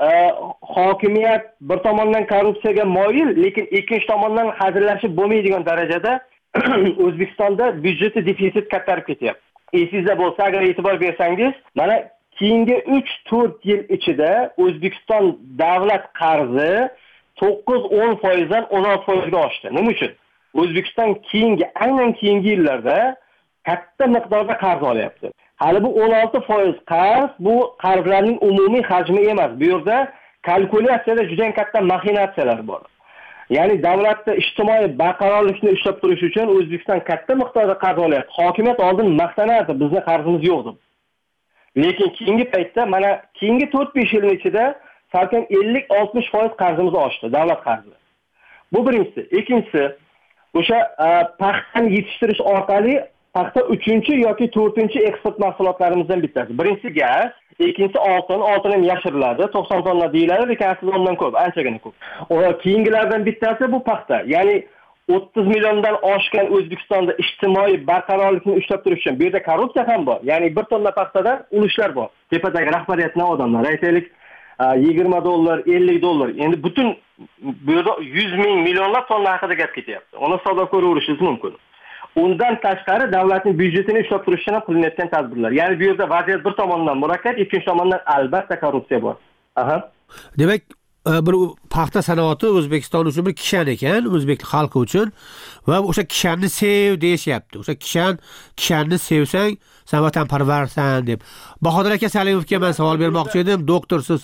hokimiyat bir tomondan korrupsiyaga moyil, lekin ikkinchi tomondan hazillashib bo'lmaydigan darajada O'zbekistonda byudjeti defitsit kattarib ketyapti. Esingizda bo'lsa, agar e'tibor bersangiz, mana keyingi uch to'rt yil ichida O'zbekiston davlat qarzi to'qqiz o'n foizdan o'n olti foizga oshdi. Nima uchun? O'zbekiston keyingi, aynan keyingi yillarda katta miqdorda qarz olyapti. Hali bu o'n olti foiz qarz bu qarzlarning umumiy hajmi emas. Bu yerda kalkulyatsiyada juda katta maxinatsiyalar bor. Ya'ni davlatda ijtimoiy barqarorlikni ushlab turish uchun O'zbekiston katta miqdorda qarz olyapti. Hokimiyat oldin maqtanardi, bizning qarzimiz yo'q deb. Lekin keyingi paytda mana keyingi to'rt besh yil ichida salkam ellik oltmish foiz qarzimiz oshdi, davlat qarzi. Bu birinchisi. Ikkinchisi, o'sha paxtani yetishtirish orqali paxta uchinchi yoki to'rtinchi eksport mahsulotlarimizdan bittasi. Birinchisi gaz, ikkinchisi oltin, oltin ham yashiriladi, to'qson tonna deyiladi, lekin aslida undan ko'p, anchagina ko'p. Keyingilardan bittasi bu paxta. Ya'ni o'ttiz milliondan oshgan O'zbekistonda ijtimoiy barqarorlikni ushlab turish uchun bu yerda korrupsiya ham bor. Ya'ni bir tonna paxtadan ulushlar bor. Tepadagi rahbariyatning odamlar, aytaylik, yigirma dollar, ellik dollar. Endi butun bu yerda yuz ming millionlab tonna haqida gap ketyapti. Uni hisoblab ko'raverishingiz mumkin. Undan tashqari davlatning byudjetini ushlab turish uchun qilinayotgan tadbirlar. Ya'ni bu yerda vaziyat bir tomondan murakkab, ikkinchi tomondan albatta korrupsiya bor. Aha. Demak, bir paxta sanoati O'zbekiston uchun bir kishan ekan, o'zbek xalqi uchun va o'sha kishanni sev deyishyapti. O'sha kishan, kishanni sevsang, sen vatanparvarsan deb. Bahodir aka Salimovga men savol bermoqchi edim, doktorsiz.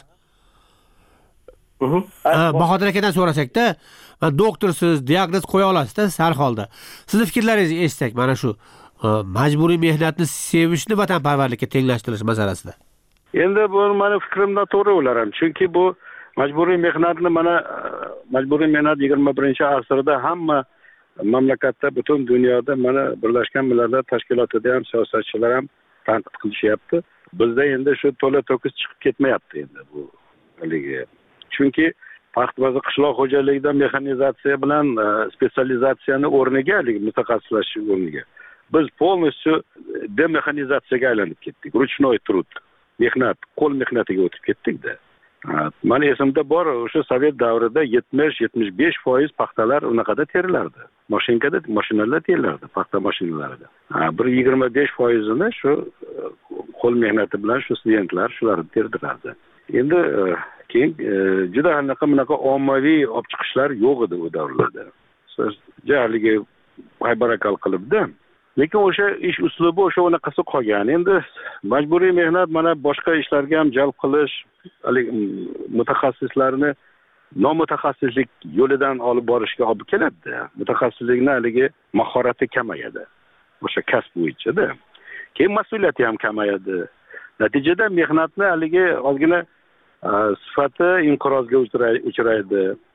Bahodir akadan so'rasak-da, doktorsiz, diagnoz qo'ya olasiz-da har holda. Sizning fikrlaringizni eshitsak mana shu majburiy mehnatni sevishni vatanparvarlikka tenglashtirish masalasida. Endi bu meni fikrimdan to'g'ri o'laram, chunki bu majburiy mehnatni mana majburiy mehnat yigirma birinchi asrda hamma mamlakatda, butun dunyoda mana Birlashgan Millatlar Tashkilotida ham siyosatchilar ham tanqid qilishyapti. Bizda endi shu to'la to'kis chiqib ketmayapti endi bu haligi. Chunki paxta va qishloq xo'jaligida mexanizatsiya bilan spetsializatsiyani o'rniga, mutaxassislashish o'rniga biz polностью demexanizatsiyaga aylanib ketdik. Ruchnoy trud, mehnat, qo'l mehnatiga o'tib ketdik-da. Mana esimda bor, o'sha Sovet davrida yetmish yetmish besh foiz paxtalar unaqada terilardi. Mashinkada, mashinalar terilardi, paxta mashinalarida. Bir yigirma besh foizini shu qo'l mehnati bilan shu studentlar shularni terdilardi. Endi keyin juda anaqa bunaqa ommaviy olib chiqishlar yo'q edi u davrlarda. Jahliga haybarakal qilibdi. Lekin o'sha ish uslubi o'sha unaqasi qolgan. Endi majburiy mehnat mana boshqa ishlarga ham jalb qilish, mutaxassislarni nomutaxassislik yo'lidan olib borishga olib keladi. Mutaxassislikni haligi mahorati kamayadi. O'sha kasb bo'yicha-da. Keyin mas'uliyati ham kamayadi. Natijada mehnatni haligi ozgina sifati inqirozga uchraydi.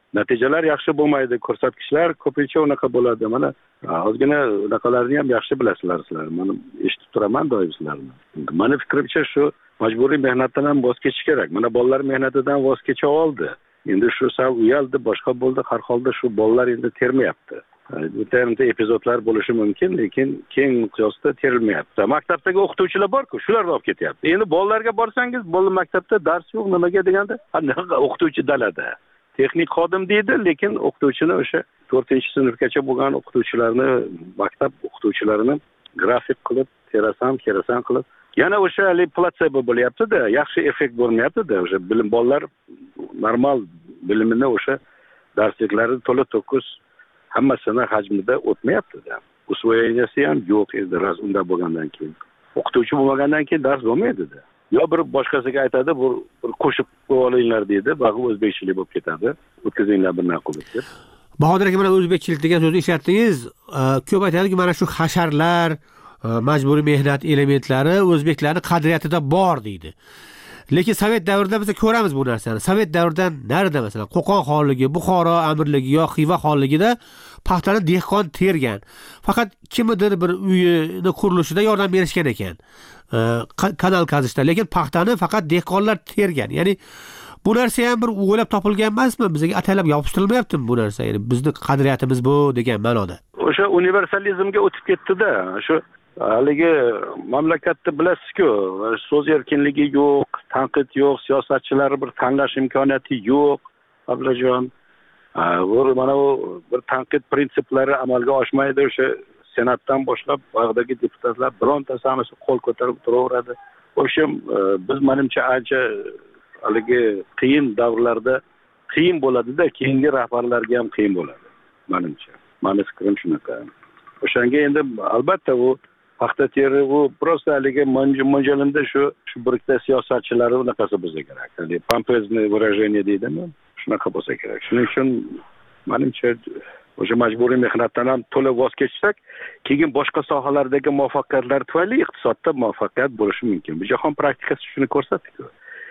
natijalar yaxshi bo'lmaydi, ko'rsatkichlar ko'pincha unaqa bo'ladi. Mana ozgina unaqalarni ham yaxshi bilasizlar sizlar. Mana eshitib turaman doim sizlarni. Mani fikrimcha shu majburiy mehnatdan ham voz kechish kerak. Mana bolalar mehnatidan voz kecha oldi. Endi shu sal uyaldi, boshqa bo'ldi, har holda shu bolalar endi termayapti. Bitta epizodlar bo'lishi mumkin, lekin keng miqyosda terilmayapti. Maktabdagi o'qituvchilar bor-ku, shularni olib ketyapti. Endi bolalarga borsangiz, bola maktabda dars yo'q, nimaga deganda, o'qituvchi dalada. Texnik xodim deydi, lekin o'qituvchini o'sha to'rtinchi sinfgacha bo'lgan o'qituvchilarni, maktab o'qituvchilarini grafik qilib, terasan, kerasan qilib, yana o'sha platsebo bo'lyapti-da, yaxshi effekt bo'lmayapti-da, o'sha bilim bolalar normal bilimini o'sha darsliklari to'la to'kis hammasini hajmida o'tmayapti-da. Usvoyeniyasi ham yo'q edi, raz unda bo'lgandan keyin. O'qituvchi bo'lmagandan keyin dars bo'lmaydi-da. Yo bir boshqasiga aytadi, bu bir qo'shib olinglar deydi, bag'i o'zbekchilik bo'lib ketadi. O'tkazinglar bir naqulib deb. Bahodir aka, mana o'zbekchilik degan so'zni ishlatdingiz. Ko'p aytadiki, mana shu hasharlar, majburiy mehnat elementlari o'zbeklarning qadriyatida bor deydi. Lekin Sovet davrida biz ko'ramiz bu narsani. Sovet davridan narida masalan Qo'qon xonligi, Buxoro amirligi yo Xiva xonligida paxtani dehqon tergan. Faqat kimnidir bir uyini qurilishida yordam berishgan ekan. Kanal qazishda, lekin paxtani faqat dehqonlar tergan. Ya'ni bu narsa ham bir o'ylab topilgan emasmi? Bizga atalab yopishtirilmayaptimi bu narsa? Ya'ni bizning qadriyatimiz bu degan ma'noda. O'sha universalizmga o'tib ketdi-da. Shu haligi mamlakatda bilasizku, so'z erkinligi yo'q, tanqid yo'q, siyosatchilar bir tanlash imkoniyati yo'q. Ablajon, mana bu bir tanqid prinsiplari amalga oshmaydi. O'sha senatdan boshlab bag'dagi deputatlar birontasi hammasi qo'l ko'tarib turaveradi. O'sham biz menimcha ancha haligi qiyin davrlarda qiyin bo'ladi-da, keyingi rahbarlarga ham qiyin bo'ladi menimcha. Meni fikrim shunaqa. O'shanga endi albatta u paxta teri u просто haligi mo'ljallarda shu shu birikta siyosatchilar unaqasi bo'lsa kerak. Hali pompezное выражение deydimi? Shunaqa bo'lsa kerak. Shuning uchun menimcha o'sha majburiy mehnatdan ham to'la voz kechsak, keyin boshqa sohalardagi muvaffaqiyatlar tufayli iqtisodda muvaffaqiyat bo'lishi mumkin. Bu jahon praktikasi shuni ko'rsatdi-ku.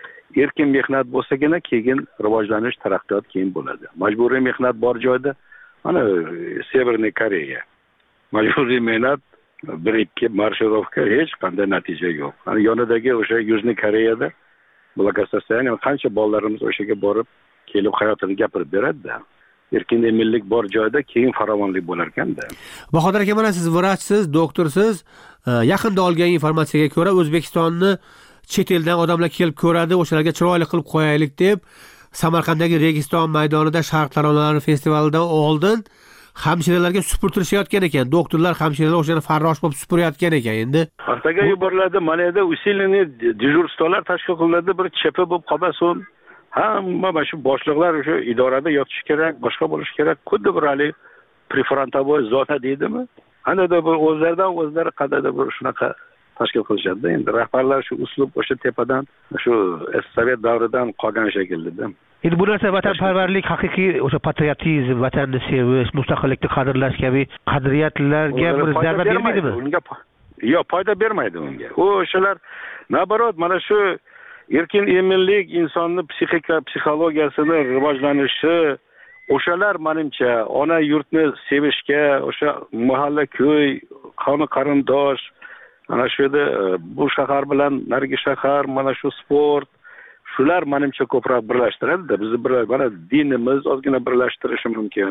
Erkin mehnat bo'lsagina keyin rivojlanish, taraqqiyot keyin bo'ladi. Majburiy mehnat bor joyda, mana Severniy Koreya. Majburiy mehnat bir ikki marshirovka hech qanday natija yo'q. Hani yonidagi o'sha Yuzniy Koreyada Blagosostoyaniya qancha bolalarimiz o'shaga borib, kelib hayotini gapirib beradi-da. Erkin emillik bor joyda keyin farovonlik bo'lar ekanda. Bahodir aka, mana siz vrachsiz, doktorsiz. Yaqinda olgan informatsiyaga ko'ra O'zbekistonni chet eldan odamlar kelib ko'radi, o'shalarga chiroyli qilib qo'yaylik deb Samarqanddagi Registon maydonida Sharq taronalari festivalidan oldin hamshiralarga supurtirishayotgan ekan. Doktorlar, hamshiralar o'shani farrosh bo'lib supurayotgan ekan. Endi paxtaga yuboriladi. Mana endi усиленный dejurstvolar tashkil qilinadi, bir chepa bo'lib qolmasin. Hamma mana shu boshliqlar o'sha idorada yotishi kerak, boshqa bo'lishi kerak. Xuddi bir hali prefrontovoy zona deydimi? Qandaydir bir o'zlaridan o'zlari qandaydir bir shunaqa tashkil qilishadi. Endi rahbarlar shu uslub o'sha tepadan, shu Sovet davridan qolgan shekilda. Endi bu narsa vatanparvarlik, haqiqiy o'sha patriotizm, vatanni sevish, mustaqillikni qadrlash kabi qadriyatlarga bir zarba bermaydimi? Unga yo'q, foyda bermaydi unga. O'shalar nabarot mana shu erkin emillik insonni psixika, psixologiyasini rivojlanishi, o'shalar menimcha ona yurtni sevishga, o'sha mahalla, ko'y, qoni qarindosh, mana shu yerda bu shahar bilan narigi shahar, mana shu sport, shular menimcha ko'proq birlashtiradi-da. Bizni bir mana dinimiz ozgina birlashtirishi mumkin.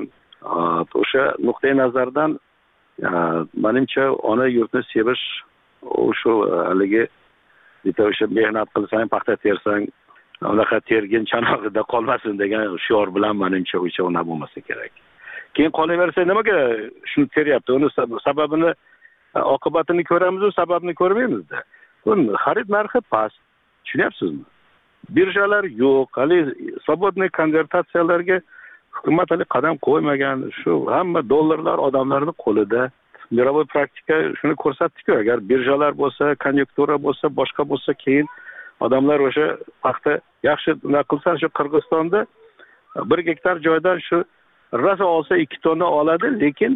O'sha nuqtai nazardan menimcha ona yurtni sevish, o'sha haligi bitta o'sha mehnat qilsang, paxta tersang, unaqa tergin chanog'ida qolmasin degan shior bilan menimcha o'sha ona bo'lmasa kerak. Keyin qolaversa nimaga shuni teryapti? Uni sababini, oqibatini ko'ramiz-ku, sababini ko'rmaymiz-da. Bun xarid narxi past. Tushunyapsizmi? Birjalar yo'q, hali svobodniy konvertatsiyalarga hukumat hali qadam qo'ymagan. Shu hamma dollarlar odamlarning qo'lida. Miroviy praktika shuni ko'rsatdi-ku, agar birjalar bo'lsa, konjunktura bo'lsa, boshqa bo'lsa, keyin odamlar o'sha paxta yaxshi qilsa, shu Qirg'izistonda bir gektar joydan shu rosa olsa ikki tonna oladi, lekin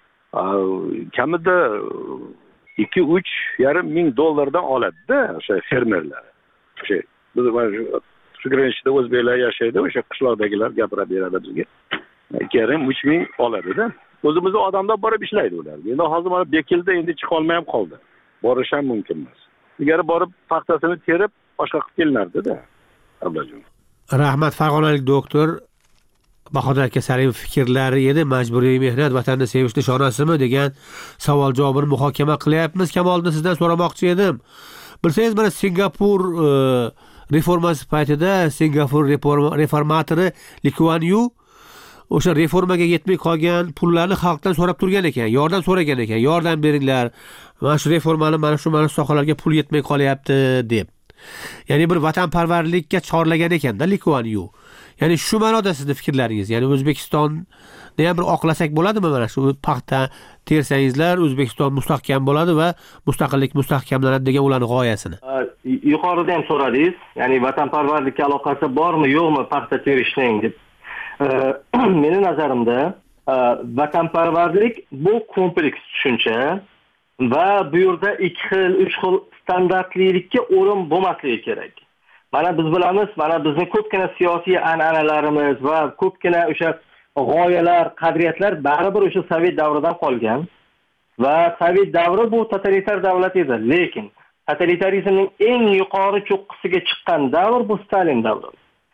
kamida ikki uch yarim ming dollardan oladi-da o'sha fermerlar. O'sha biz pogranичda o'zbeklar yashaydi, o'sha qishloqdagilar gapirib beradi bizga. ikki yarim uch ming oladi-da. O'zimizda odamlar borib ishlaydi ular. Endi hozir mana bekildi, endi chiqa olmay ham qoldi. Borish ham mumkin emas. Ilgari borib paxtasini terib boshqa qilib kelinardi-da. Ablajon. Rahmat, farg'onalik doktor Bahodir aka Sarimov fikrlari edi. Majburiy mehnat vatanni sevish nishonasimi degan savol javobini muhokama qilyapmiz. Kamoliddin, sizdan so'ramoqchi edim. Bilsangiz, mana Singapur e, reformasi paytida Singapur reformatori Lee Kuan Yew o'sha reformaga yetmay qolgan pullarni xalqdan so'rab turgan ekan, yordam so'ragan ekan, yordam beringlar, mana shu reformani mana shu mana shu sohalarga pul yetmay qolyapti deb. Ya'ni bir vatanparvarlikka chorlagan ekanda Lee Kuan Yew. Ya'ni shu ma'noda sizning fikrlaringiz, ya'ni O'zbekistonni ham bir oqlasak bo'ladimi, mana shu paxta tersangizlar O'zbekiston mustahkam bo'ladi va mustaqillik mustahkamlanadi degan ularning g'oyasini. Yuqorida ham so'radingiz, ya'ni vatanparvarlikka aloqasi bormi, yo'qmi paxta terishning deb. Meni nazarimda vatanparvarlik bu kompleks tushuncha va bu yerda ikki xil, uch xil standartlilikka o'rin bo'lmasligi kerak. Mana biz bilamiz, mana bizning ko'pgina siyosiy an'analarimiz va ko'pgina o'sha g'oyalar, qadriyatlar baribir o'sha Sovet davridan qolgan. Va Sovet davri bu totalitar davlat edi, lekin totalitarizmning eng yuqori cho'qqisiga chiqqan davr bu Stalin davri.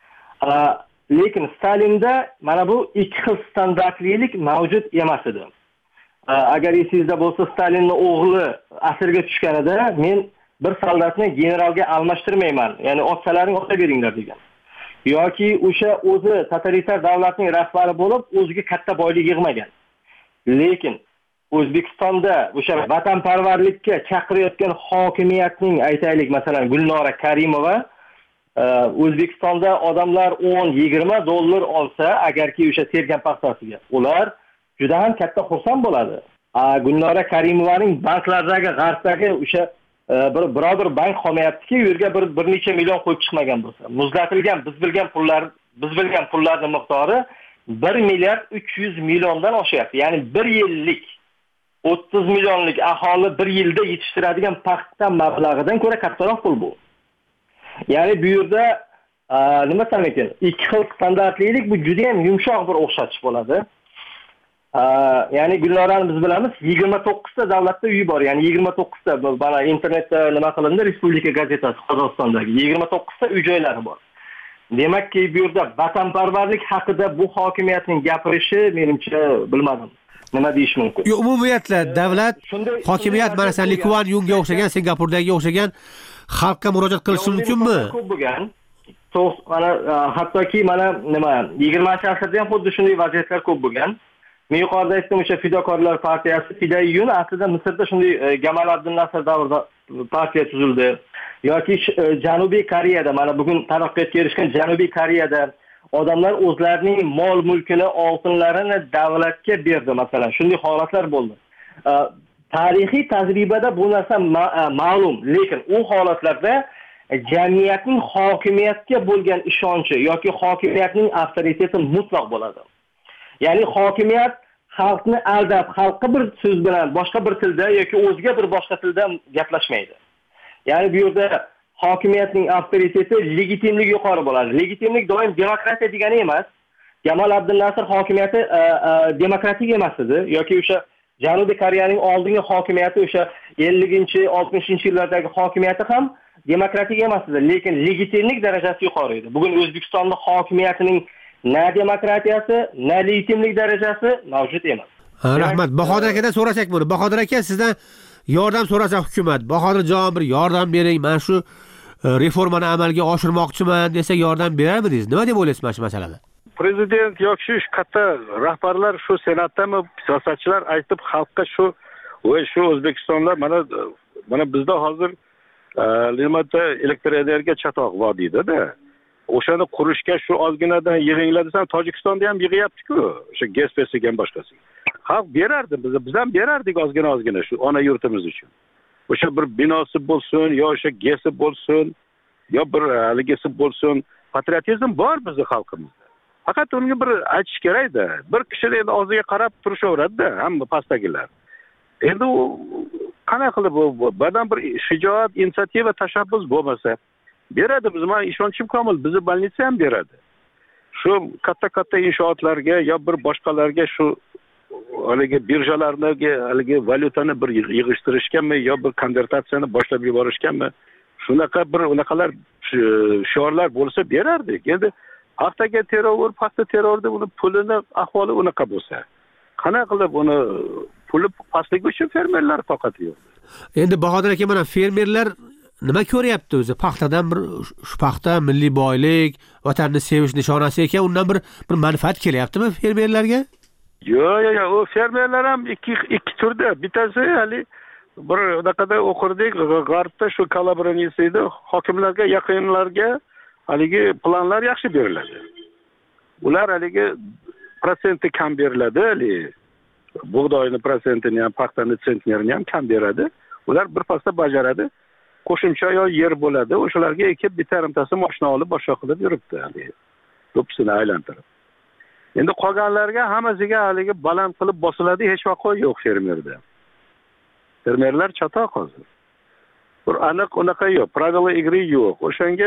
Lekin Stalinda mana bu ikki xil standartlilik mavjud emas edi. Agar esingizda bo'lsa, Stalinning o'g'li asirga tushganida men bir soldatni generalga almashtirmayman, ya'ni otsalaring ota beringlar degan. Yoki o'sha o'zi totalitar davlatning rahbari bo'lib, o'ziga katta boylik yig'magan. Lekin O'zbekistonda o'sha vatanparvarlikka chaqirayotgan hokimiyatning, aytaylik, masalan, Gulnora Karimova O'zbekistonda odamlar o'n yigirma dollar olsa, agarki o'sha tergan paxtasiga, ular juda ham katta xursand bo'ladi. Gulnora Karimovaning banklardagi, g'arbdagi o'sha bir birodar bank qolmayaptiki, u yerga bir bir necha million qo'yib chiqmagan bo'lsa, muzlatilgan biz bilgan pullar, biz bilgan pullarning miqdori bir milliard uch yuz milliondan oshyapti. Ya'ni bir yillik o'ttiz millionlik aholi bir yilda yetishtiradigan paxta mablag'idan ko'ra kattaroq pul bu. Ya'ni bu yerda nima desam ekan, ikki xil standartlilik bu juda ham yumshoq bir o'xshatish bo'ladi. Ya'ni Gulnorani biz bilamiz, yigirma to'qqizta davlatda uyi bor. Ya'ni yigirma to'qqizta bana internetda nima qilindi, Respublika gazetasi Qozog'istondagi yigirma to'qqizta uy joylari bor. Demakki, bu yerda vatanparvarlik haqida bu hokimiyatning gapirishi menimcha bilmadim. Nima deyish mumkin? Yo'q, umumiyatla davlat hokimiyat mana san Lee Kuan Yewga o'xshagan, Singapurdagi o'xshagan xalqqa murojaat qilishi mumkinmi? Ko'p bo'lgan. Mana hattoki mana nima yigirmanchi asrda ham xuddi shunday vaziyatlar ko'p bo'lgan. Men yuqorida aytdim, o'sha Fidokorlar partiyasi Fidayyun aslida Misrda shunday Gamal Abdul Nasr davrida partiya tuzildi. Yoki Janubiy Koreyada, mana bugun taraqqiyotga erishgan Janubiy Koreyada odamlar o'zlarining mol mulkini, oltinlarini davlatga berdi, masalan. Shunday holatlar bo'ldi. Tarixiy tajribada bu narsa ma'lum, lekin u holatlarda jamiyatning hokimiyatga bo'lgan ishonchi yoki hokimiyatning avtoriteti mutlaq bo'ladi. Ya'ni hokimiyat xalqni aldab, xalqqa bir so'z bilan boshqa bir tilda yoki o'ziga bir boshqa tilda gaplashmaydi. Ya'ni bu yerda hokimiyatning avtoriteti, legitimligi yuqori bo'ladi. Legitimlik doim demokratiya degani emas. Gamal Abdul Nasr hokimiyati demokratik emas edi yoki o'sha Janubiy Koreyaning oldingi hokimiyati o'sha elliginchi, oltmishinchi yillardagi hokimiyati ham demokratik emas edi, lekin legitimlik darajasi yuqori edi. Bugun O'zbekistonning hokimiyatining na demokratiyasi, na legitimlik darajasi mavjud emas. Rahmat. Bahodir akadan so'rasak buni. Bahodir aka, sizdan yordam so'rasa hukumat, Bahodirjon bir yordam bering, men shu reformani amalga oshirmoqchiman desa yordam berarmidingiz? Nima deb o'ylaysiz mana shu masalada? Prezident yoki shu katta rahbarlar, shu senatdami, siyosatchilar aytib xalqqa shu va shu O'zbekistonda mana mana bizda hozir nimaga elektr energiya chatoq vodiyda-da. O'shani qurishga shu ozginadan yig'inglar desam, Tojikistonda ham yig'yapti-ku, o'sha gaz pesiga ham boshqasi. Xalq berardi, biz biz ham berardik ozgina-ozgina shu ona yurtimiz uchun. O'sha bir binosi bo'lsin, yo o'sha gazi bo'lsin, yo bir haligisi bo'lsin, patriotizm bor bizning xalqimizda. Faqat unga bir aytish kerak-da. Bir kishi endi og'ziga qarab turishaveradi-da, hamma pastdagilar. Endi u qanday qilib bu badan bir shijoat, inisiativa, tashabbus bo'lmasa, beradi. Biz men ishonchim komil, bizni больница ham beradi. Shu katta-katta inshootlarga yo bir boshqalarga shu haligi birjalarga haligi valyutani bir yig'ishtirishganmi yo bir konvertatsiyani boshlab yuborishganmi? Shunaqa bir unaqalar shiorlar bo'lsa berardik. Endi haftaga terror, paxta terrorda uni pulini ahvoli unaqa bo'lsa, qana qilib uni puli pastligi uchun fermerlar toqati yo'q. Endi Bahodir aka, mana fermerlar nima ko'ryapti o'zi? Paxtadan bir shu paxta milliy boylik, vatanni sevish nishonasi ekan, undan bir bir manfaat kelyaptimi fermerlarga? Yo'q, yo'q, yo'q, u fermerlar ham ikki ikki turda. Bittasi hali bir unaqada o'qirdik, g'arbda shu Kalabriyada hokimlarga, yaqinlarga haligi planlar yaxshi beriladi. Ular haligi protsenti kam beriladi, hali bug'doyni prosentini ham, paxtani sentnerini ham kam beradi. Ular bir pasda bajaradi. Qo'shimcha yo yer bo'ladi, o'shalarga ekib bittarimtasi mashina olib boshqa qilib yuribdi, hali to'psini aylantirib. Endi qolganlarga hammasiga haligi baland qilib bosiladi, hech vaqo yo'q fermerda. Fermerlar chatoq hozir. Bir aniq unaqa yo'q, pravila igri yo'q. O'shanga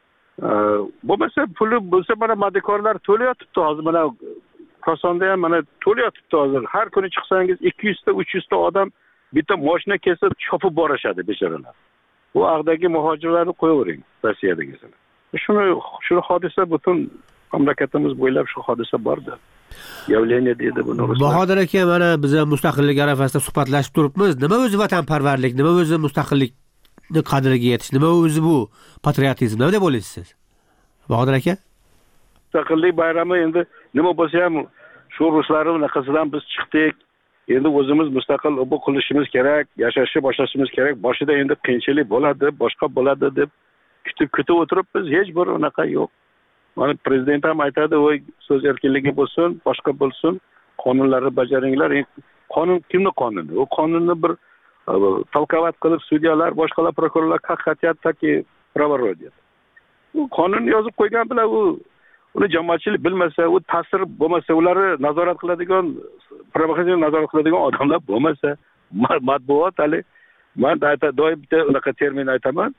bo'lmasa puli bo'lsa, mana madikorlar to'layotibdi hozir, mana Kosonda ham mana to'layotibdi hozir. Har kuni chiqsangiz ikki yuz ta uch yuz ta odam bitta mashina kesib chopib borishadi bechoralar. Bu ag'dagi muhojirlarni qo'yavering, Rossiyadagisini. Shuni shu hodisa butun mamlakatimiz bo'ylab shu hodisa bordi. Явление deydi buni. Bahodir aka, mana biz mustaqillik arafasida suhbatlashib turibmiz. Nima o'zi vatanparvarlik, nima o'zi mustaqillikni qadriga yetish, nima o'zi bu patriotizm, nima deb o'ylaysiz? Bahodir aka? Mustaqillik bayrami endi nima bo'lsa ham shu ruslarning naqasidan biz chiqdik. Endi o'zimiz mustaqil bu qilishimiz kerak, yashashni boshlashimiz kerak. Boshida endi qiyinchilik bo'ladi, boshqa bo'ladi deb kutib-kutib o'tiribmiz. Hech bir unaqa yo'q. Mana prezident ham aytadi, "Voy, so'z erkinligi bo'lsin, boshqa bo'lsin, qonunlarni bajaringlar." Qonun kimning qonuni? U qonunni bir talqovat qilib sudyalar, boshqalar prokurorlar haqiqatiyat taki pravorodiya. U qonun yozib qo'ygan bilan u uni jamoatchilik bilmasa, u ta'sir bo'lmasa, ularni nazorat qiladigan, provokatsiya nazorat qiladigan odamlar bo'lmasa, matbuot hali men doim bitta unaqa termin aytaman.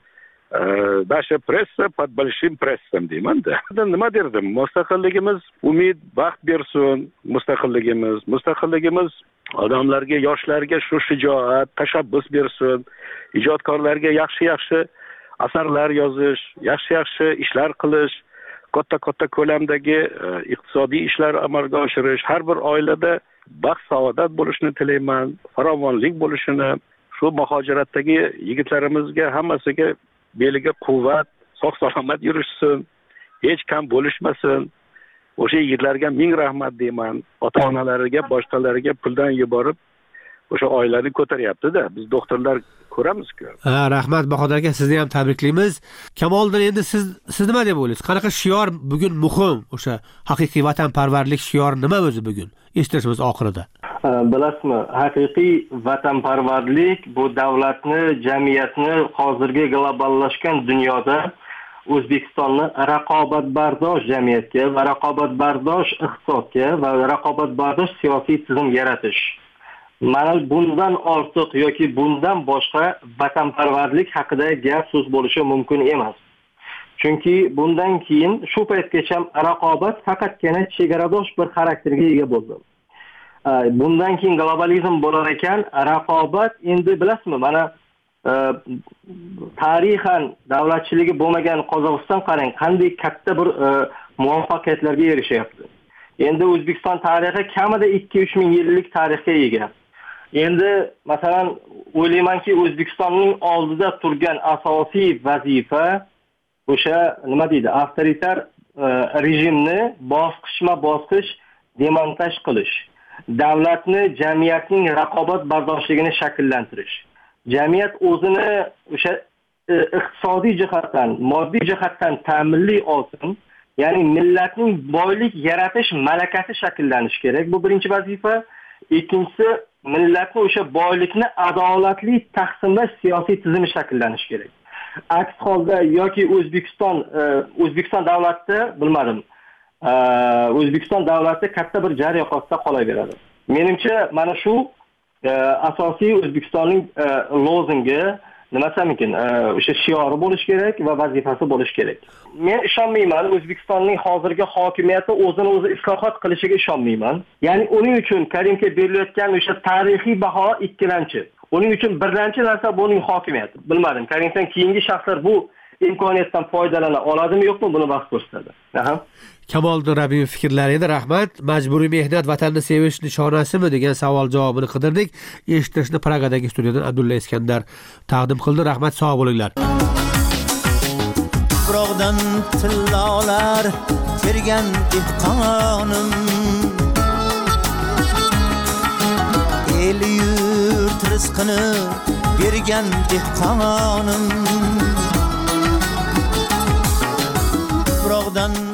Naша pressa под большим прессом deyman-da. Nima derdim? Mustaqilligimiz umid, baxt bersin, mustaqilligimiz, mustaqilligimiz odamlarga, yoshlarga shu shijoat, tashabbus bersin, ijodkorlarga yaxshi-yaxshi asarlar yozish, yaxshi-yaxshi ishlar qilish, katta-katta ko'lamdagi iqtisodiy ishlar amalga oshirish, har bir oilada baxt, saodat bo'lishini tilayman, farovonlik bo'lishini, shu muhojiratdagi yigitlarimizga hammasiga beliga quvvat, sog' salomat yurishsin, hech kam bo'lishmasin. O'sha yigitlarga ming rahmat deyman. Ota-onalariga, boshqalariga puldan yuborib o'sha oilani ko'taryapti-da. Biz doktorlar ko'ramiz-ku. Ha, rahmat Bahodir aka, sizni ham tabriklaymiz. Kamoliddin, endi siz siz nima deb o'ylaysiz? Qanaqa shior bugun muhim? O'sha haqiqiy vatanparvarlik shiori nima o'zi bugun? Eshitishimiz oxirida. Bilasizmi, haqiqiy vatanparvarlik bu davlatni, jamiyatni hozirgi globallashgan dunyoda O'zbekistonni raqobatbardosh jamiyatga va raqobatbardosh iqtisodga va raqobatbardosh siyosiy tizim yaratish. Mana bundan ortiq yoki bundan boshqa vatanparvarlik haqida gap so'z bo'lishi mumkin emas. Chunki bundan keyin shu paytgacha raqobat faqatgina chegaradosh bir xarakterga ega bo'ldi. Bundan keyin globalizm bo'lar ekan, raqobat endi bilasizmi, mana tarixan davlatchiligi bo'lmagan Qozog'iston qarang, qanday katta bir muvaffaqiyatlarga erishyapti. Endi O'zbekiston tarixi kamida ikki uch ming yillik tarixga ega. Endi masalan o'ylaymanki, O'zbekistonning oldida turgan asosiy vazifa o'sha nima deydi, avtoritar rejimni bosqichma-bosqich demontaj qilish, davlatni, jamiyatning raqobat bardoshligini shakllantirish. Jamiyat o'zini o'sha iqtisodiy jihatdan, moddiy jihatdan ta'minli olsin, ya'ni millatning boylik yaratish malakasi shakllanishi kerak. Bu birinchi vazifa. Ikkinchisi, millatni o'sha boylikni adolatli taqsimlash siyosiy tizimi shakllanishi kerak. Aks holda yoki O'zbekiston O'zbekiston davlatida bilmadim, O'zbekiston davlati katta bir jar yoqasida qolaveradi. Menimcha mana shu asosiy O'zbekistonning lozungi, nima desamikin, o'sha shiori bo'lish kerak va vazifasi bo'lish kerak. Men ishonmayman O'zbekistonning hozirgi hokimiyati o'zini o'zi islohot qilishiga ishonmayman. Ya'ni uning uchun Karimga berilayotgan o'sha tarixiy baho ikkilanchi. Uning uchun birinchi narsa bu uning hokimiyati. Bilmadim, Karimdan keyingi shaxslar bu imkoniyatdan foydalana oladimi yo'qmi, buni vaqt ko'rsatadi. Aha. Kamoliddin Rabbimov fikrlari edi. Rahmat. Majburiy mehnat vatanni sevish nishonasimi degan savol javobini qidirdik. Eshittirishni Pragadagi studiyadan Abdulla Iskandar taqdim qildi. Rahmat, sog' bo'linglar. Tuproqdan tillolar tergan dehqonim, el yurt rizqini bergan dehqonim, tuproqdan